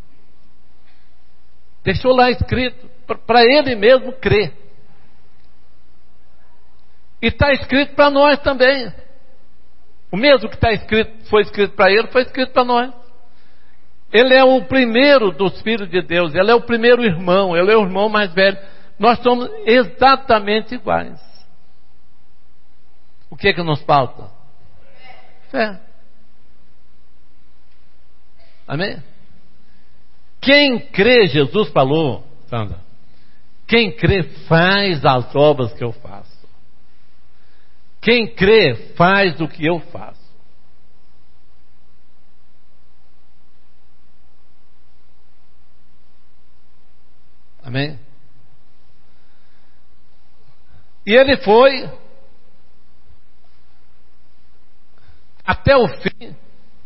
Speaker 1: Deixou lá escrito para ele mesmo crer. E está escrito para nós também. O mesmo que está escrito, foi escrito para ele, foi escrito para nós. Ele é o primeiro dos filhos de Deus. Ele é o primeiro irmão. Ele é o irmão mais velho. Nós somos exatamente iguais. O que é que nos falta? Fé. Amém? Quem crê, Jesus falou, Sandra, quem crê faz as obras que eu faço. Quem crê faz o que eu faço. Amém? E ele foi até o fim,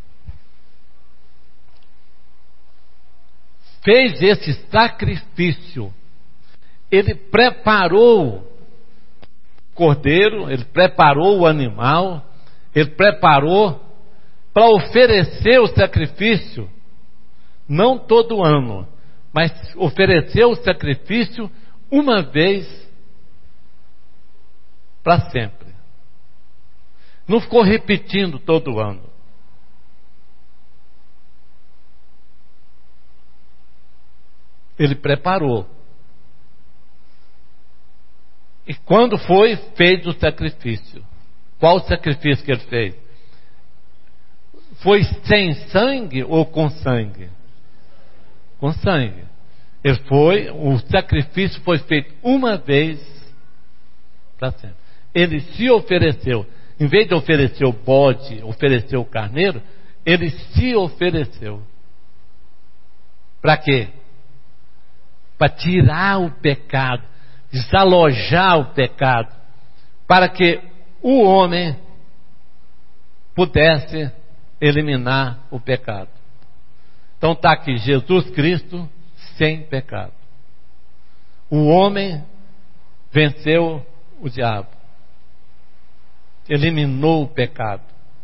Speaker 1: fez esse sacrifício. Ele preparou o cordeiro, ele preparou o animal, ele preparou para oferecer o sacrifício, não todo ano, mas ofereceu o sacrifício uma vez para sempre. Não ficou repetindo todo ano. Ele preparou. E quando foi, fez o sacrifício. Qual o sacrifício que ele fez? Foi sem sangue ou com sangue? Com sangue. Ele foi, o sacrifício foi feito uma vez para sempre. Ele se ofereceu. Em vez de oferecer o bode, oferecer o carneiro, ele se ofereceu. Para quê? Para tirar o pecado, desalojar o pecado, para que o homem pudesse eliminar o pecado. Então está aqui, Jesus Cristo sem pecado. O homem venceu o diabo, eliminou o pecado.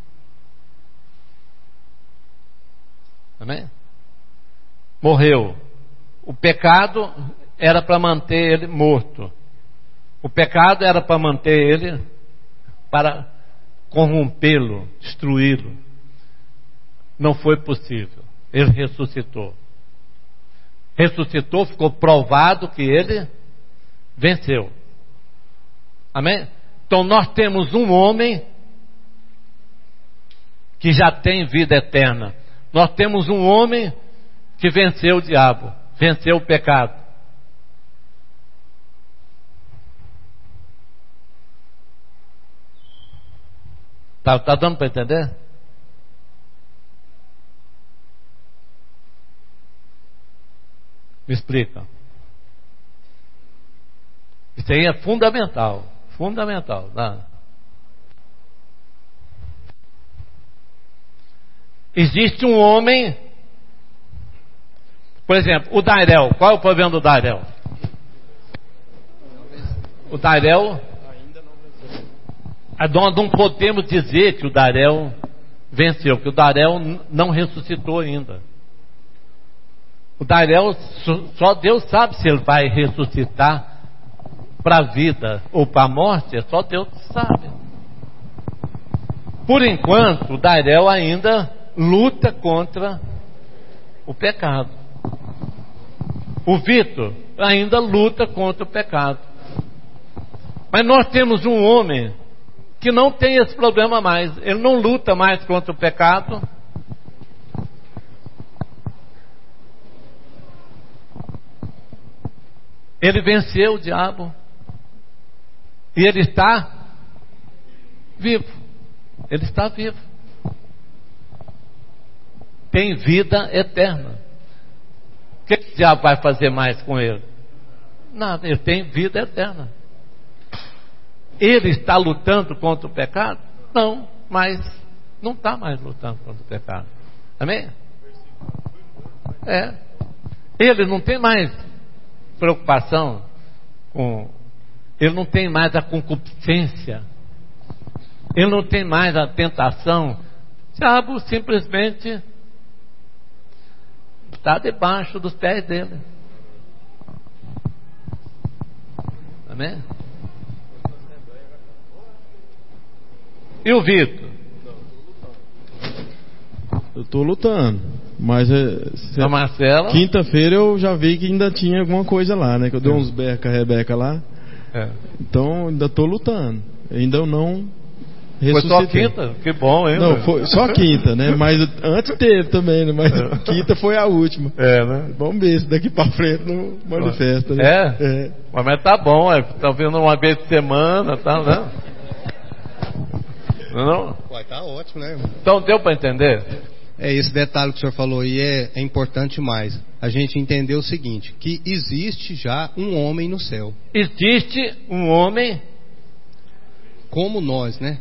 Speaker 1: Amém? Morreu. O pecado era para manter ele morto. O pecado era para manter ele, para corrompê-lo, destruí-lo. Não foi possível. Ele ressuscitou. Ressuscitou, ficou provado que ele venceu. Amém? Então nós temos um homem que já tem vida eterna. Nós temos um homem que venceu o diabo, venceu o pecado. Tá, tá dando para entender? Me explica. Isso aí é fundamental. Fundamental. Tá? Existe um homem, por exemplo, o Dairel. Qual é o problema do Dairel? O Dairel, nós não podemos dizer que o Dairel venceu, porque o Dairel não ressuscitou ainda. O Dairel, só Deus sabe se ele vai ressuscitar para a vida ou para a morte, só Deus sabe. Por enquanto, o Dairel ainda luta contra o pecado. O Vitor ainda luta contra o pecado. Mas nós temos um homem que não tem esse problema mais. Ele não luta mais contra o pecado. Ele venceu o diabo. E ele está vivo. Ele está vivo. Tem vida eterna. O que o diabo vai fazer mais com ele? Nada, ele tem vida eterna. Ele está lutando contra o pecado? Não, mas não está mais lutando contra o pecado. Amém? É. Ele não tem mais preocupação com... Ele não tem mais a concupiscência. Ele não tem mais a tentação. O diabo simplesmente está debaixo dos pés dele. Amém? E o Vitor?
Speaker 3: Eu estou lutando, mas é,
Speaker 1: a Marcela?
Speaker 3: Quinta-feira eu já vi que ainda tinha alguma coisa lá, né? Que eu dei uns berros com a Rebeca lá.
Speaker 1: É.
Speaker 3: Então ainda estou lutando. Ainda eu não ressuscitei.
Speaker 1: Foi só quinta? Que bom, hein?
Speaker 3: Não, foi só quinta, né? Mas antes teve também, né? Mas é. Quinta foi a última.
Speaker 1: É, né?
Speaker 3: Vamos ver se daqui pra frente não manifesta, né?
Speaker 1: É?
Speaker 3: É.
Speaker 1: Mas, mas tá bom, é. Tá vendo uma vez por semana, tá, né? Não, não?
Speaker 4: Uai, tá ótimo, né, irmão?
Speaker 1: Então deu para entender?
Speaker 4: É, esse detalhe que o senhor falou aí é, é importante mais. A gente entender o seguinte, que existe já um homem no céu.
Speaker 1: Existe um homem
Speaker 4: como nós, né?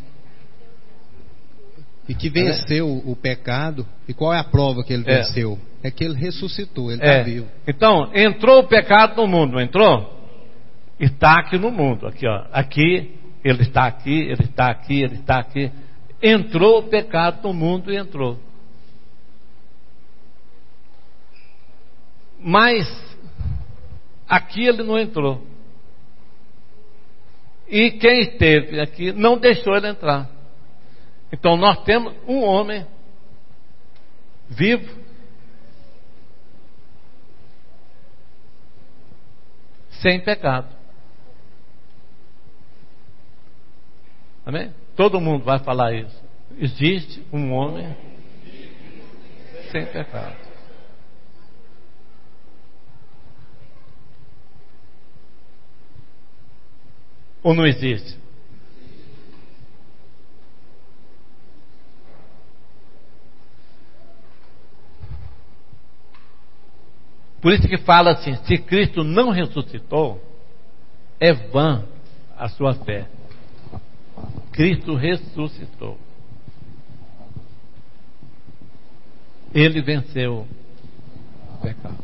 Speaker 4: E que venceu é. o pecado. E qual é a prova que ele
Speaker 1: é.
Speaker 4: venceu? É que ele ressuscitou, ele
Speaker 1: é.
Speaker 4: está vivo.
Speaker 1: Então, entrou o pecado no mundo, não entrou? Está aqui no mundo, aqui ó, aqui, ele está aqui, ele está aqui, ele está aqui. Entrou o pecado no mundo e entrou. Mas aqui ele não entrou. E quem esteve aqui não deixou ele entrar. Então nós temos um homem vivo, sem pecado. Amém? Todo mundo vai falar isso. Existe um homem sem pecado. Ou não existe? Por isso que fala assim: se Cristo não ressuscitou, é vã a sua fé. Cristo ressuscitou. Ele venceu o pecado.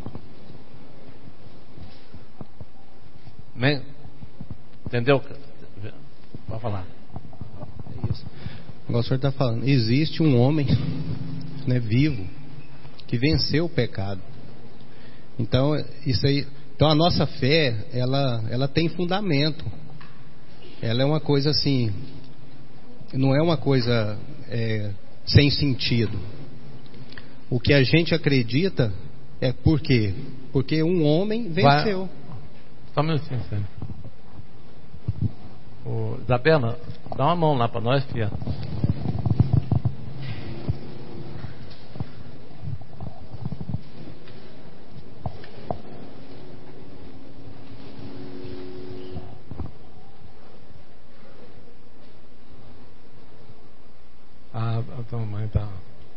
Speaker 1: Amém? Entendeu? Pode falar.
Speaker 4: É isso. Agora o senhor está falando, existe um homem, né, vivo, que venceu o pecado. Então, isso aí, então a nossa fé, ela, ela tem fundamento. Ela é uma coisa assim, não é uma coisa é, sem sentido. O que a gente acredita é por quê? Porque um homem venceu.
Speaker 1: Vai. Só um minutinho, senhor. Ô, Isabela, dá uma mão lá para nós, filha. Ah, a tua mãe tá.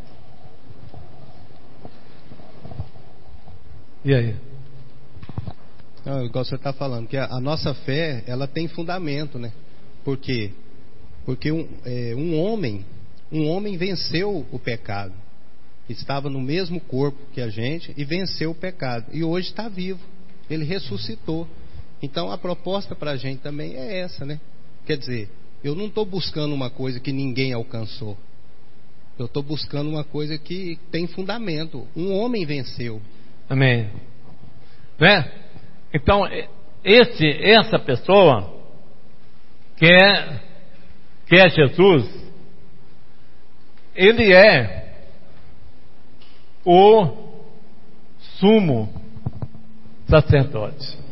Speaker 1: E aí?
Speaker 4: Não, igual você está falando, que a, a nossa fé, ela tem fundamento, né? Por quê? Porque um, é, um homem, um homem venceu o pecado. Estava no mesmo corpo que a gente e venceu o pecado. E hoje está vivo. Ele ressuscitou. Então a proposta para a gente também é essa, né? Quer dizer, eu não estou buscando uma coisa que ninguém alcançou. Eu estou buscando uma coisa que tem fundamento. Um homem venceu.
Speaker 1: Amém. Né? Então, esse, essa pessoa que é, que é Jesus, ele é o sumo sacerdote.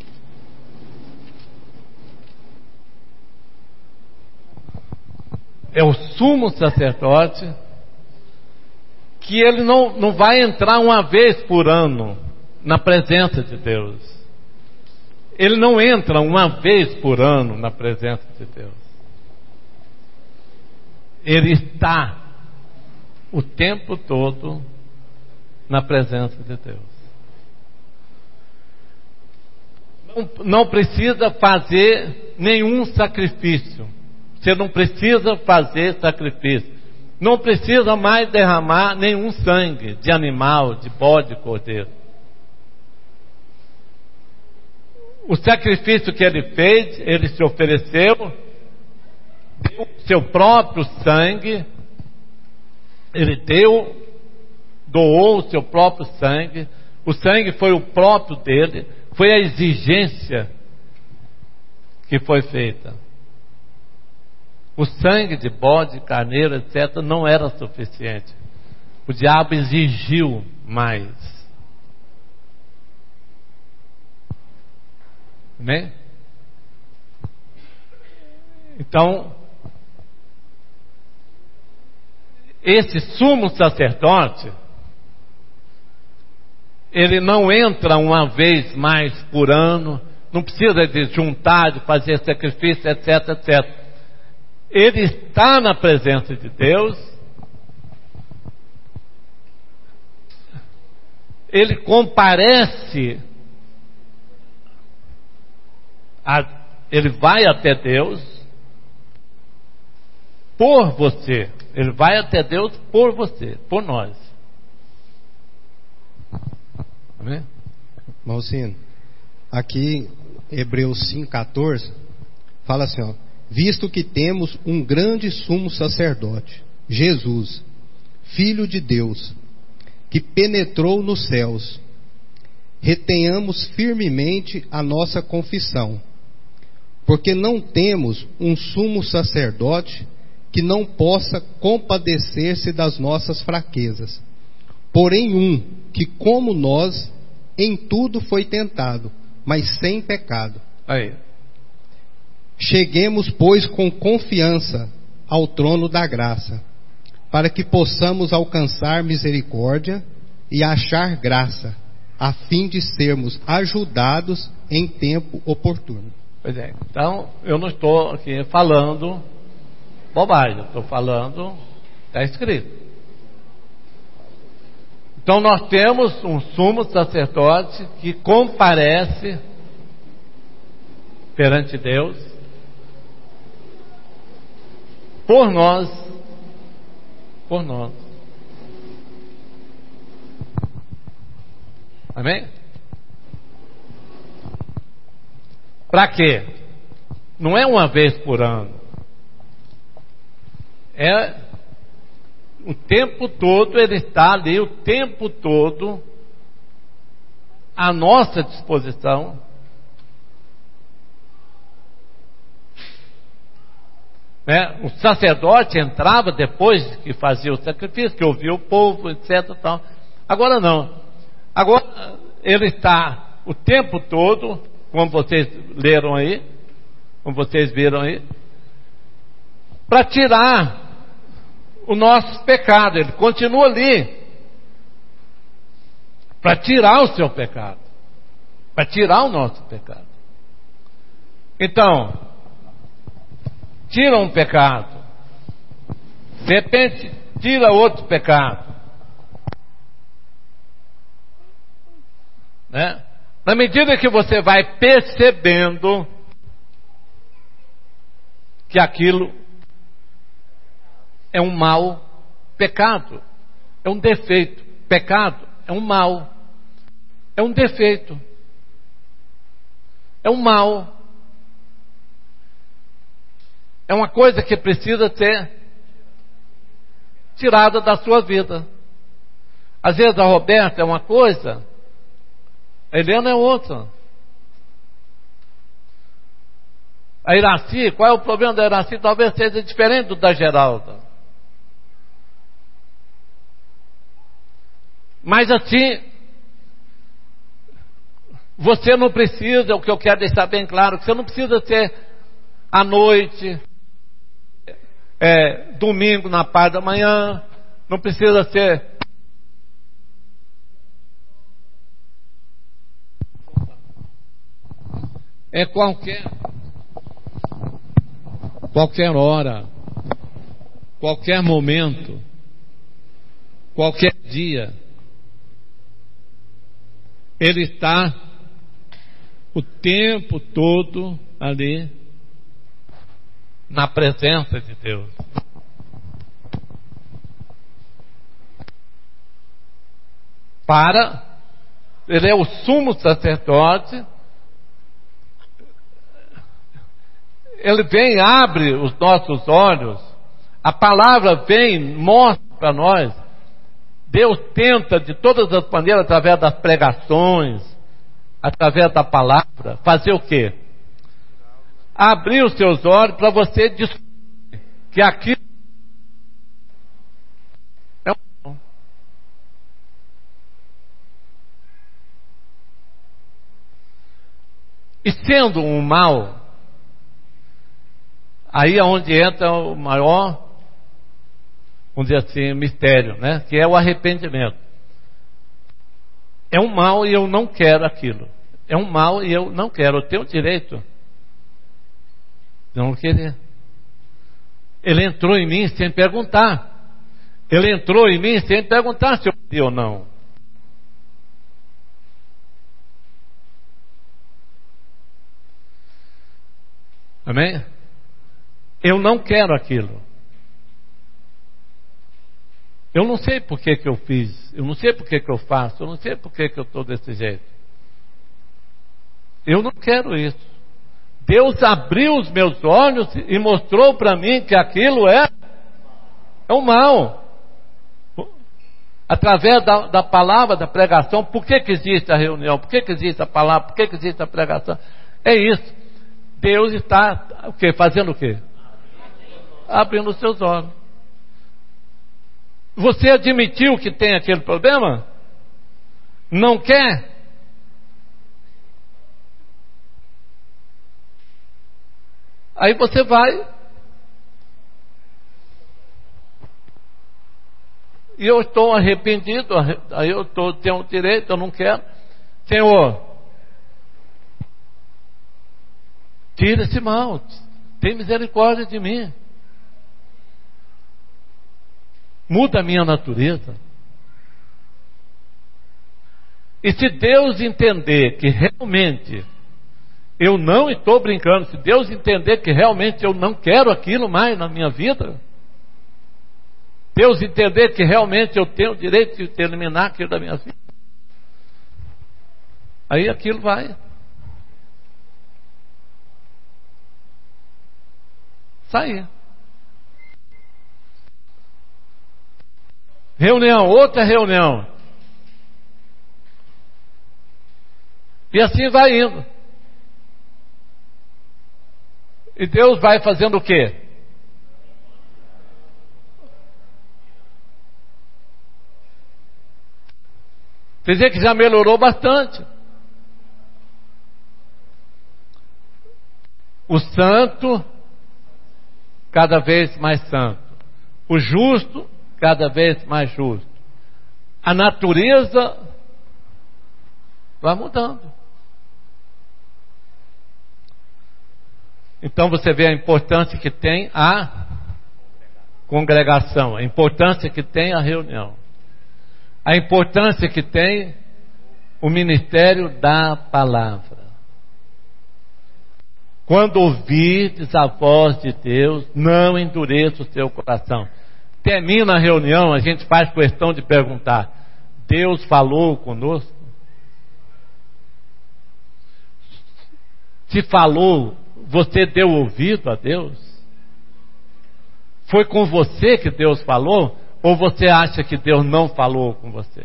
Speaker 1: É o sumo sacerdote que ele não, não vai entrar uma vez por ano na presença de Deus. Ele não entra uma vez por ano na presença de Deus. Ele está o tempo todo na presença de Deus. Não, não precisa fazer nenhum sacrifício. Você não precisa fazer sacrifício. não precisa mais derramar nenhum sangue de animal, de bode, de cordeiro. O sacrifício que ele fez, ele se ofereceu, deu seu próprio sangue, ele deu, doou o seu próprio sangue, o sangue foi o próprio dele, foi a exigência que foi feita. O sangue de bode, carneiro, etcétera não era suficiente. O diabo exigiu mais. Né? Então, esse sumo sacerdote, ele não entra uma vez mais por ano, não precisa de juntar, de fazer sacrifício, etc, etcétera. Ele está na presença de Deus, ele comparece, a, ele vai até Deus por você, ele vai até Deus por você, por nós. Amém?
Speaker 4: Malcino, aqui Hebreus cinco, quatorze fala assim, ó: visto que temos um grande sumo sacerdote, Jesus, Filho de Deus, que penetrou nos céus, retenhamos firmemente a nossa confissão, porque não temos um sumo sacerdote que não possa compadecer-se das nossas fraquezas, porém um que, como nós, em tudo foi tentado, mas sem pecado.
Speaker 1: Aí.
Speaker 4: Cheguemos, pois, com confiança ao trono da graça, para que possamos alcançar misericórdia e achar graça, a fim de sermos ajudados em tempo oportuno.
Speaker 1: Pois é, então eu não estou aqui falando bobagem, estou falando, está escrito. Então nós temos um sumo sacerdote que comparece perante Deus por nós, por nós. Amém? Para quê? Não é uma vez por ano. É o tempo todo, ele está ali o tempo todo à nossa disposição. Né? O sacerdote entrava depois que fazia o sacrifício, que ouvia o povo, etc. Tal. Agora não. Agora ele está o tempo todo, como vocês leram aí, como vocês viram aí, para tirar o nosso pecado. Ele continua ali para tirar o seu pecado, para tirar o nosso pecado. Então, tira um pecado, de repente tira outro pecado, né? Na medida que você vai percebendo que aquilo é um mau pecado, é um defeito. Pecado é um mal, é um defeito, é um mal, é uma coisa que precisa ser tirada da sua vida. Às vezes a Roberta é uma coisa, a Helena é outra. A Iraci, qual é o problema da Iraci? Talvez seja diferente do da Geralda. Mas assim, você não precisa, o que eu quero deixar bem claro, que você não precisa ser à noite, é, domingo na parte da manhã, não precisa ser é qualquer qualquer hora, qualquer momento, qualquer dia. Ele está o tempo todo ali na presença de Deus. para, ele é o sumo sacerdote, ele vem, abre os nossos olhos, a palavra vem, mostra para nós. Deus tenta de todas as maneiras, através das pregações, através da palavra, fazer o quê? Abrir os seus olhos para você descobrir que aquilo é um... E sendo um mal, aí é onde entra o maior, vamos dizer assim, mistério, né? Que é o arrependimento. É um mal e eu não quero aquilo. É um mal e eu não quero. Eu tenho o direito de não querer. Ele entrou em mim sem perguntar. Ele entrou em mim sem perguntar se eu queria ou não. Amém? Eu não quero aquilo. Eu não sei por que que eu fiz. Eu não sei por que que eu faço. Eu não sei por que que eu estou desse jeito. Eu não quero isso. Deus abriu os meus olhos e mostrou para mim que aquilo é, é o mal. Através da, da palavra, da pregação. Por que que existe a reunião? Por que que existe a palavra? Por que que existe a pregação? É isso. Deus está o quê? Fazendo o quê? Abrindo os seus olhos. Você admitiu que tem aquele problema? Não quer? Aí você vai. E eu estou arrependido. Aí eu estou, tenho direito, eu não quero. Senhor, tira esse mal. Tem misericórdia de mim. Muda a minha natureza. E se Deus entender que realmente eu não estou brincando, se Deus entender que realmente eu não quero aquilo mais na minha vida, Deus entender que realmente eu tenho o direito de eliminar aquilo da minha vida, aí aquilo vai sair. Reunião, outra reunião. E assim vai indo. E Deus vai fazendo o quê? Quer dizer que já melhorou bastante. O santo, cada vez mais santo. O justo, cada vez mais justo. A natureza vai mudando. Então você vê a importância que tem a congregação, a importância que tem a reunião, a importância que tem o ministério da palavra. Quando ouvirdes a voz de Deus, não endureça o seu coração. Termina a reunião, a gente faz questão de perguntar: Deus falou conosco? Se falou, você deu ouvido a Deus? Foi com você que Deus falou? Ou você acha que Deus não falou com você?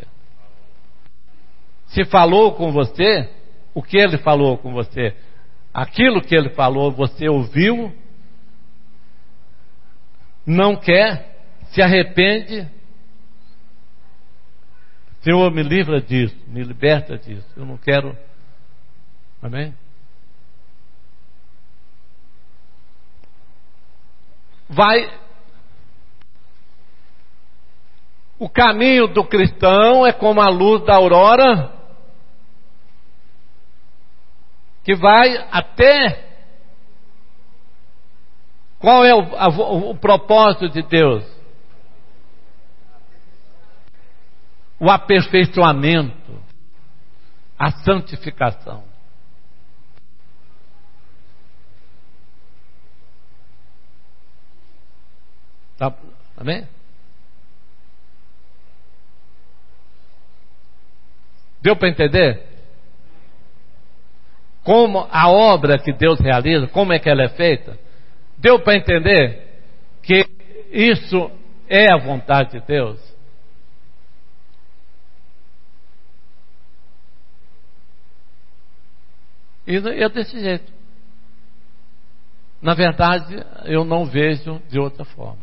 Speaker 1: Se falou com você, o que Ele falou com você? Aquilo que Ele falou, você ouviu? Não quer? Se arrepende? Senhor, me livra disso, me liberta disso. Eu não quero. Amém? Vai. O caminho do cristão é como a luz da aurora, que vai até. Qual é o, a, o propósito de Deus? O aperfeiçoamento, a santificação. Tá, amém? Deu para entender? Como a obra que Deus realiza, como é que ela é feita? Deu para entender que isso é a vontade de Deus? E é desse jeito. Na verdade, eu não vejo de outra forma.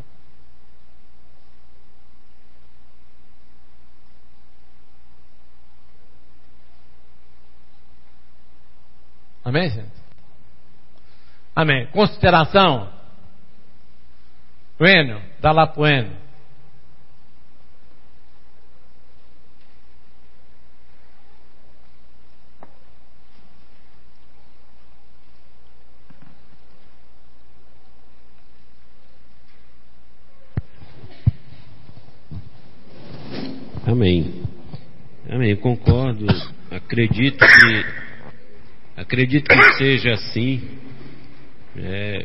Speaker 1: Amém, gente? Amém. Consideração. O Enio, dá lá pro Enio.
Speaker 5: Amém. Amém, concordo. Acredito que acredito que seja assim. É,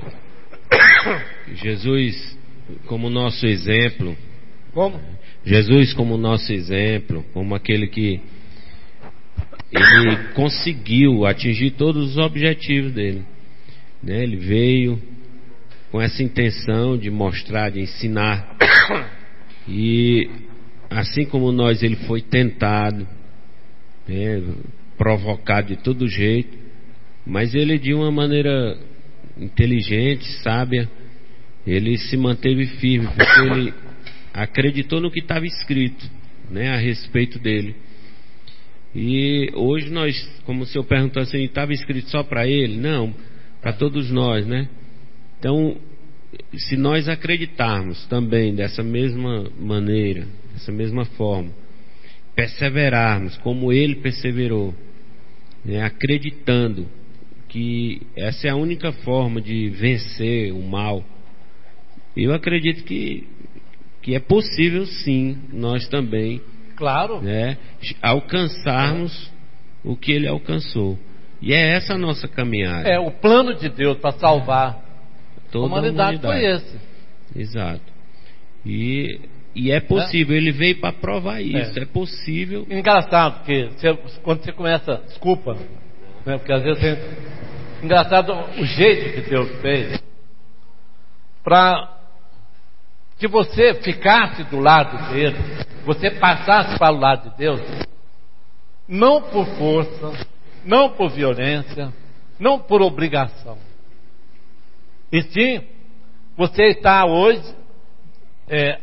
Speaker 5: Jesus como nosso exemplo.
Speaker 1: Como?
Speaker 5: Jesus como nosso exemplo, como aquele que ele conseguiu atingir todos os objetivos dele, né? Ele veio com essa intenção de mostrar, de ensinar, e assim como nós, ele foi tentado, né, provocado de todo jeito, mas ele, de uma maneira inteligente, sábia, ele se manteve firme, porque ele acreditou no que estava escrito, né, a respeito dele. E hoje nós, como o senhor perguntou assim, estava escrito só para ele? Não, para todos nós, né? Então, se nós acreditarmos também dessa mesma maneira, dessa mesma forma, perseverarmos como ele perseverou, né, acreditando que essa é a única forma de vencer o mal, eu acredito que, que é possível sim, nós também,
Speaker 1: claro,
Speaker 5: né, alcançarmos o que ele alcançou. E é essa a nossa caminhada.
Speaker 1: É o plano de Deus para salvar
Speaker 5: toda
Speaker 1: a humanidade,
Speaker 5: a humanidade.
Speaker 1: foi esse.
Speaker 5: Exato. E, e é possível, é. Ele veio para provar isso, é, é possível.
Speaker 1: Engraçado, porque você, quando você começa, desculpa, né, porque às vezes você, engraçado o jeito que Deus fez para que você ficasse do lado dele, você passasse para o lado de Deus, não por força, não por violência, não por obrigação. E sim, você está hoje é,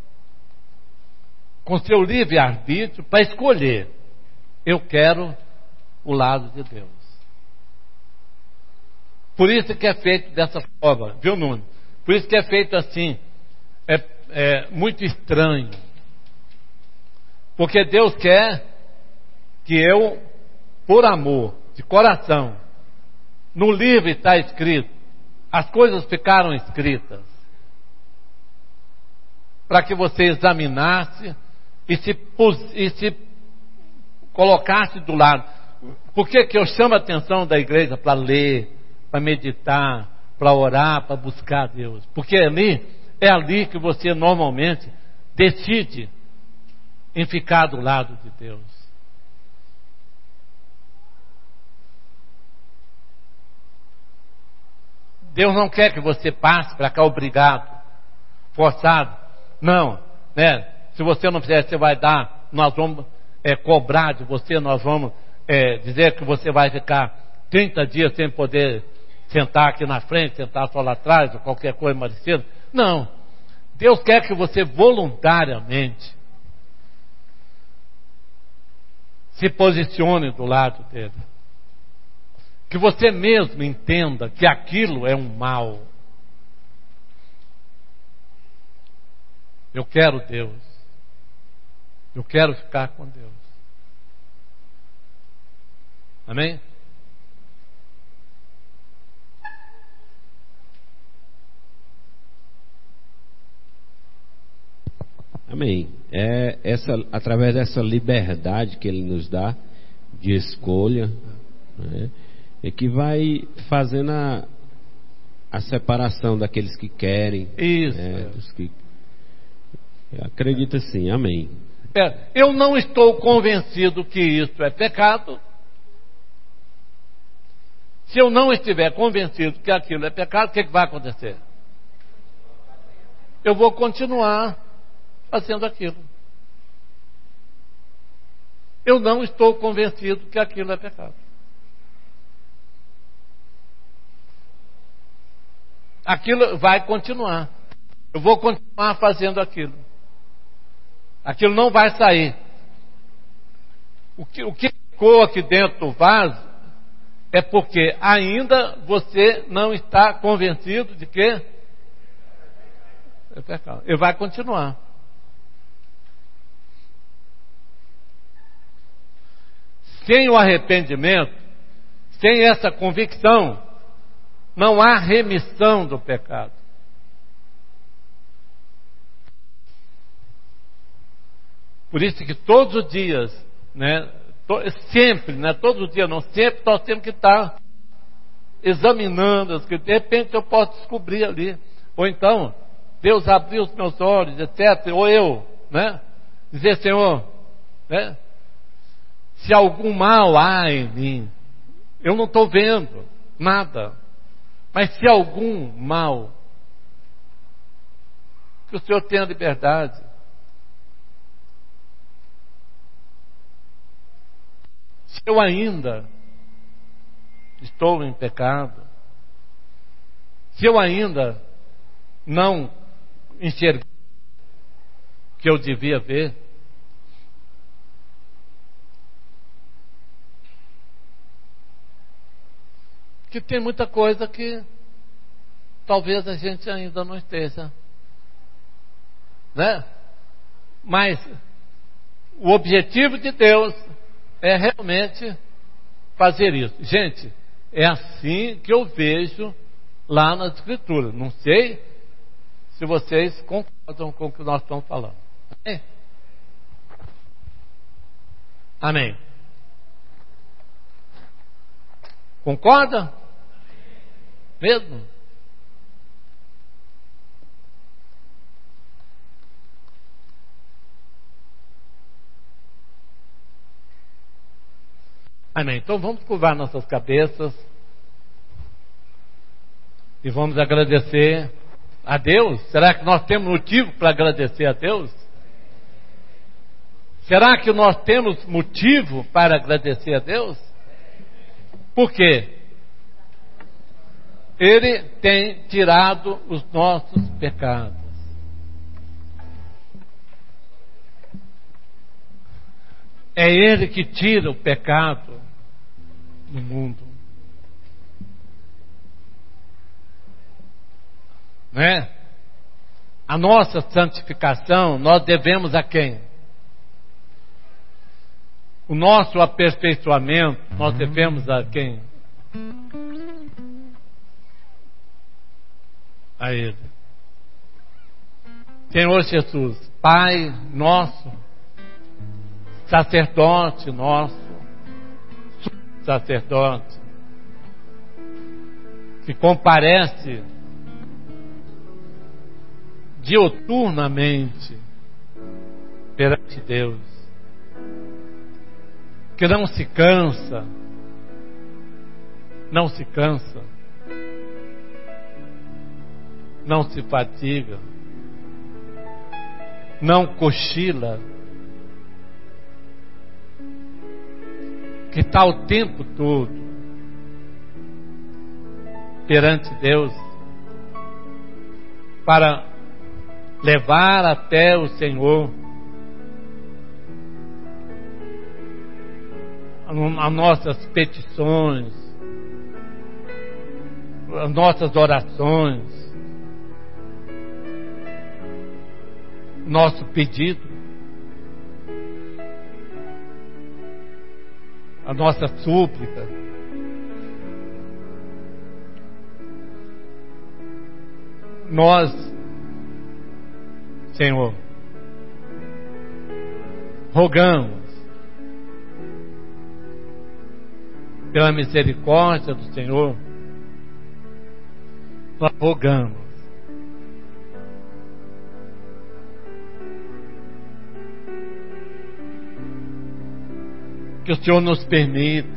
Speaker 1: com seu livre-arbítrio para escolher. Eu quero o lado de Deus. Por isso que é feito dessa forma, viu, Nuno? Por isso que é feito assim, é, é muito estranho. Porque Deus quer que eu, por amor, de coração, no livro está escrito, as coisas ficaram escritas, para que você examinasse e se, e se colocasse do lado. Por que que eu chamo a atenção da igreja para ler, para meditar, para orar, para buscar a Deus? Porque ali, é ali que você normalmente decide em ficar do lado de Deus. Deus não quer que você passe para cá obrigado, forçado. Não, né? Se você não fizer, você vai dar, nós vamos é, cobrar de você, nós vamos é, dizer que você vai ficar trinta dias sem poder sentar aqui na frente, sentar só lá atrás, ou qualquer coisa parecida. Não. Deus quer que você voluntariamente se posicione do lado dele. Que você mesmo entenda que aquilo é um mal. Eu quero Deus. Eu quero ficar com Deus. Amém?
Speaker 5: Amém. É essa, através dessa liberdade que Ele nos dá de escolha, né, é que vai fazendo a, a separação daqueles que querem.
Speaker 1: Isso.
Speaker 5: Né, dos que, eu acredito assim. Amém.
Speaker 1: Espera, eu não estou convencido que isso é pecado. Se eu não estiver convencido que aquilo é pecado, o que, que vai acontecer? Eu vou continuar fazendo aquilo. Eu não estou convencido que aquilo é pecado. Aquilo vai continuar. Eu vou continuar fazendo aquilo. Aquilo não vai sair. O que, o que ficou aqui dentro do vaso é porque ainda você não está convencido de que é pecado. Ele vai continuar. Sem o arrependimento, sem essa convicção, não há remissão do pecado. Por isso que todos os dias, né, to, sempre, né, todos os dias não, sempre nós temos que estar examinando, de repente eu posso descobrir ali, ou então, Deus abriu os meus olhos, etcétera, ou eu, né, dizer, Senhor, né, se algum mal há em mim, eu não estou vendo nada, mas se algum mal, que o Senhor tenha liberdade. Se eu ainda estou em pecado, se eu ainda não enxerguei o que eu devia ver, que tem muita coisa que talvez a gente ainda não esteja, né? Mas o objetivo de Deus é realmente fazer isso. Gente, é assim que eu vejo lá nas Escrituras. Não sei se vocês concordam com o que nós estamos falando. Amém? Amém. Concorda? Mesmo? Amém. Então vamos curvar nossas cabeças e vamos agradecer a Deus. Será que nós temos motivo para agradecer a Deus? Será que nós temos motivo para agradecer a Deus? Por quê? Ele tem tirado os nossos pecados. É Ele que tira o pecado do mundo. Né? A nossa santificação nós devemos a quem? O nosso aperfeiçoamento nós devemos a quem? A Ele. Senhor Jesus, Pai nosso, sacerdote nosso, sacerdote, que comparece diuturnamente perante Deus, que não se cansa, não se cansa, não se fatiga, não cochila, que está o tempo todo perante Deus para levar até o Senhor as nossas petições, as nossas orações, nosso pedido, a nossa súplica. Nós, Senhor, rogamos pela misericórdia do Senhor, nós rogamos que o Senhor nos permita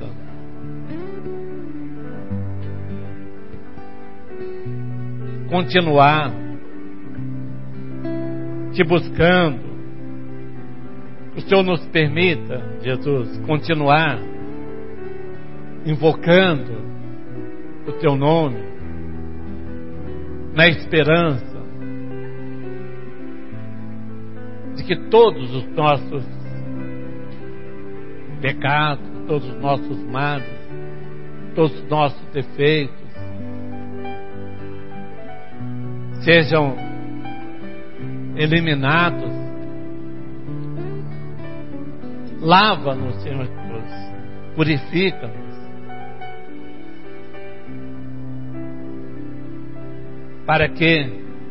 Speaker 1: continuar te buscando, que o Senhor nos permita, Jesus, continuar invocando o Teu nome, na esperança de que todos os nossos pecados, todos os nossos males, todos os nossos defeitos sejam eliminados. Lava-nos, Senhor Deus, purifica-nos, para que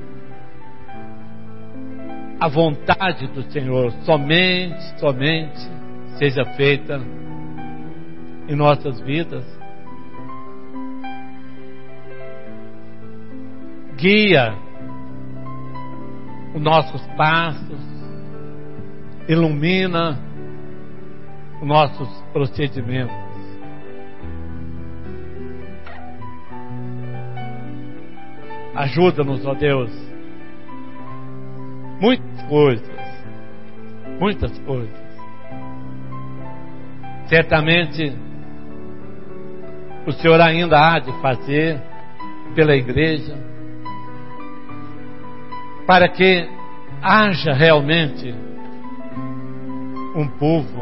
Speaker 1: a vontade do Senhor somente, somente seja feita em nossas vidas. Guia os nossos passos, ilumina os nossos procedimentos. Ajuda-nos, ó Deus, muitas coisas, muitas coisas. Certamente o Senhor ainda há de fazer pela igreja, para que haja realmente um povo,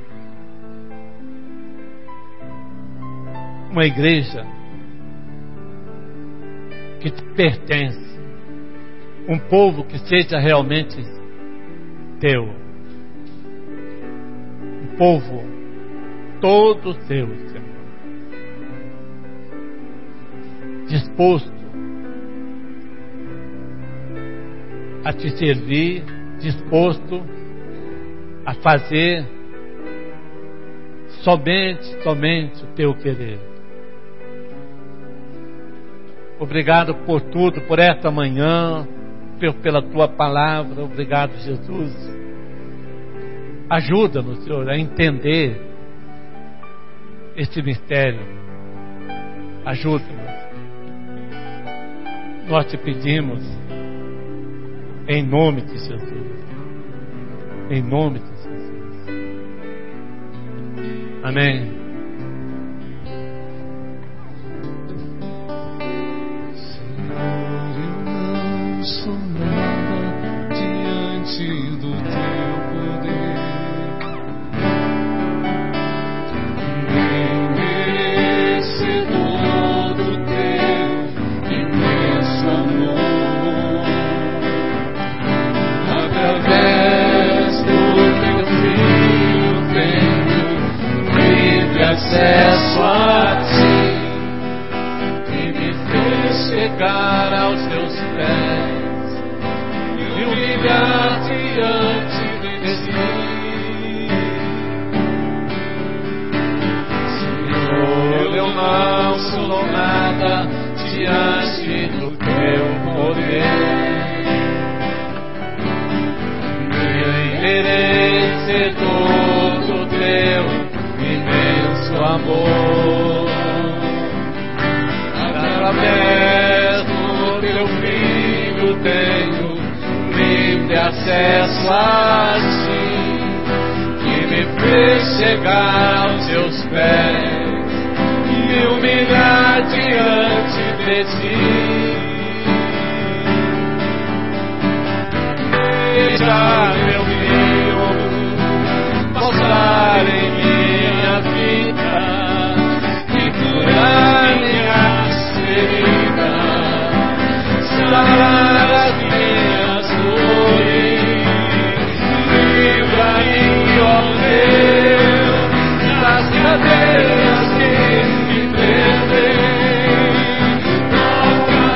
Speaker 1: uma igreja que te pertence, um povo que seja realmente teu, um povo todo teu, Senhor, disposto a te servir, disposto a fazer somente, somente o teu querer. Obrigado por tudo, por esta manhã, pela tua palavra. Obrigado, Jesus. Ajuda-nos, Senhor, a entender este mistério. Ajuda-nos. Nós te pedimos em nome de Jesus. Em nome de Jesus. Amém. Acesso a ti, que me fez chegar aos teus pés e humilhar diante de ti. Senhor, eu não sou nada diante do teu poder, nem merecer todo teu imenso amor. Através do teu Filho tenho livre acesso a ti, que me fez chegar aos teus pés e me humilhar diante de ti. Deixa meu Filho mostrar em minha vida e curar minhas feridas, sarar as minhas dores, livra-me, ó Deus, das cadeias que me prendem, toca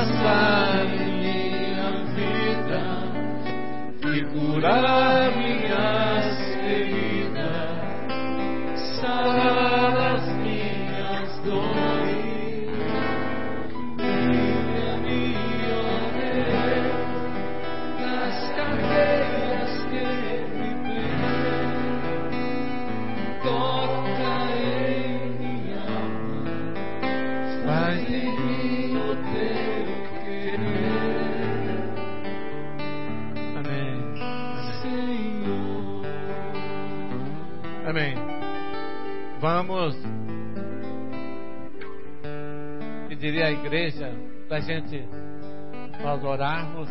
Speaker 1: passar em minha vida e curar minhas feridas, sarar as minhas dores, livra-me, ó Deus, das cadeias que me prendem, toca em minha alma, faz em mim o teu querer. Amém. Senhor. Amém. Vamos pedir à igreja para a gente nós orarmos.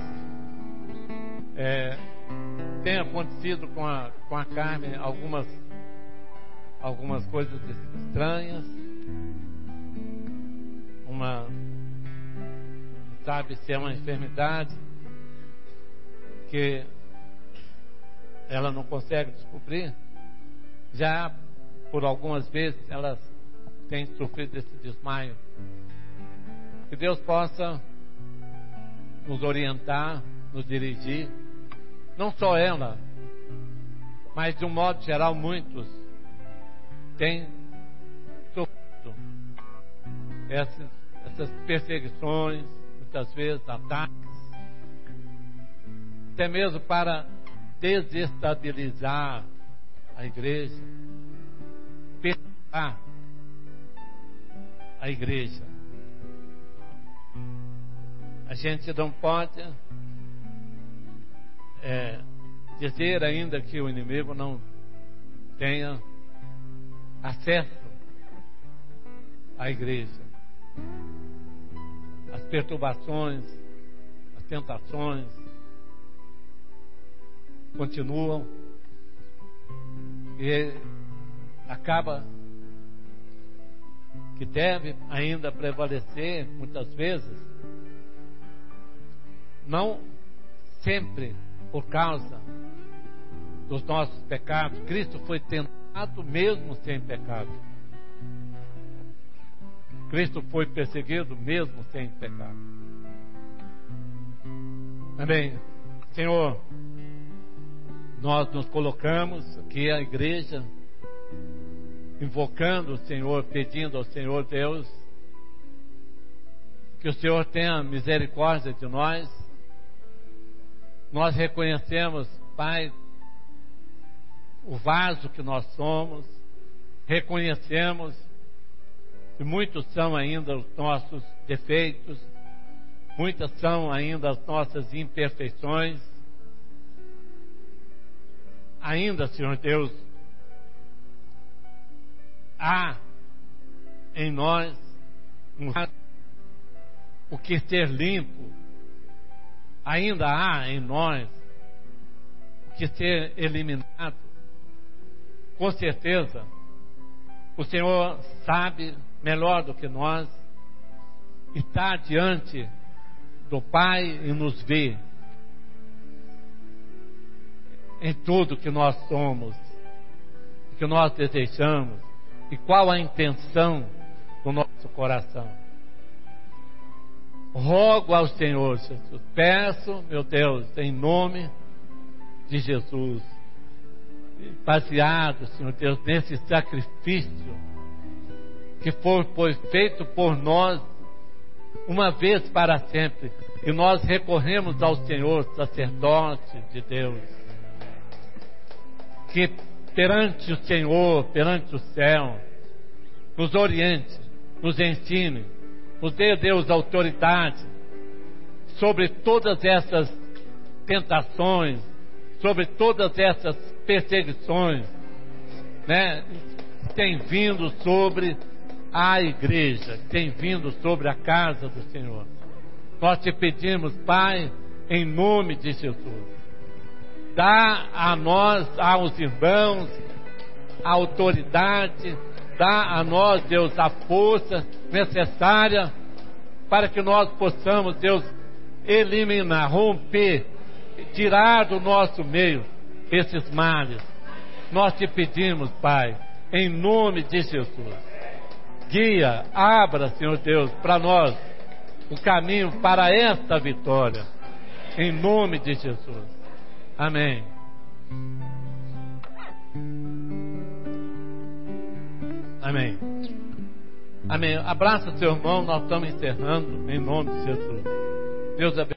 Speaker 1: É, tem acontecido com a, com a Carmen algumas, algumas coisas estranhas. Uma, sabe se é uma enfermidade que ela não consegue descobrir. Já por algumas vezes ela tem sofrido esse desmaio. Que Deus possa nos orientar, nos dirigir. Não só ela, mas de um modo geral muitos têm sofrido essas, essas perseguições, muitas vezes ataques, até mesmo para desestabilizar a igreja, perturbar a igreja. A gente não pode é, dizer ainda que o inimigo não tenha acesso à igreja. As perturbações, as tentações continuam e acaba que deve ainda prevalecer muitas vezes, não sempre por causa dos nossos pecados. Cristo foi tentado mesmo sem pecado. Cristo foi perseguido mesmo sem pecado. Amém. Senhor, nós nos colocamos aqui a igreja, invocando o Senhor, pedindo ao Senhor Deus que o Senhor tenha misericórdia de nós. Nós reconhecemos, Pai, o vaso que nós somos, reconhecemos que muitos são ainda os nossos defeitos, muitas são ainda as nossas imperfeições. Ainda, Senhor Deus, há em nós um o que ser limpo, ainda há em nós o que ser eliminado. Com certeza, o Senhor sabe melhor do que nós, está diante do Pai e nos vê em tudo que nós somos, que nós desejamos, e qual a intenção do nosso coração. Rogo ao Senhor Jesus, peço, meu Deus, em nome de Jesus, baseado, Senhor Deus, nesse sacrifício que foi, foi feito por nós uma vez para sempre, e nós recorremos ao Senhor, sacerdote de Deus, que perante o Senhor, perante o céu, nos oriente, nos ensine, nos dê, Deus, autoridade sobre todas essas tentações, sobre todas essas perseguições, né, que tem vindo sobre a igreja, que tem vindo sobre a casa do Senhor. Nós te pedimos, Pai, em nome de Jesus, dá a nós, aos irmãos, a autoridade, dá a nós, Deus, a força necessária para que nós possamos, Deus, eliminar, romper, tirar do nosso meio esses males. Nós te pedimos, Pai, em nome de Jesus, guia, abra, Senhor Deus, para nós o caminho para esta vitória, em nome de Jesus. Amém. Amém. Amém. Abraça seu irmão, nós estamos encerrando em nome de Jesus. Deus abençoe.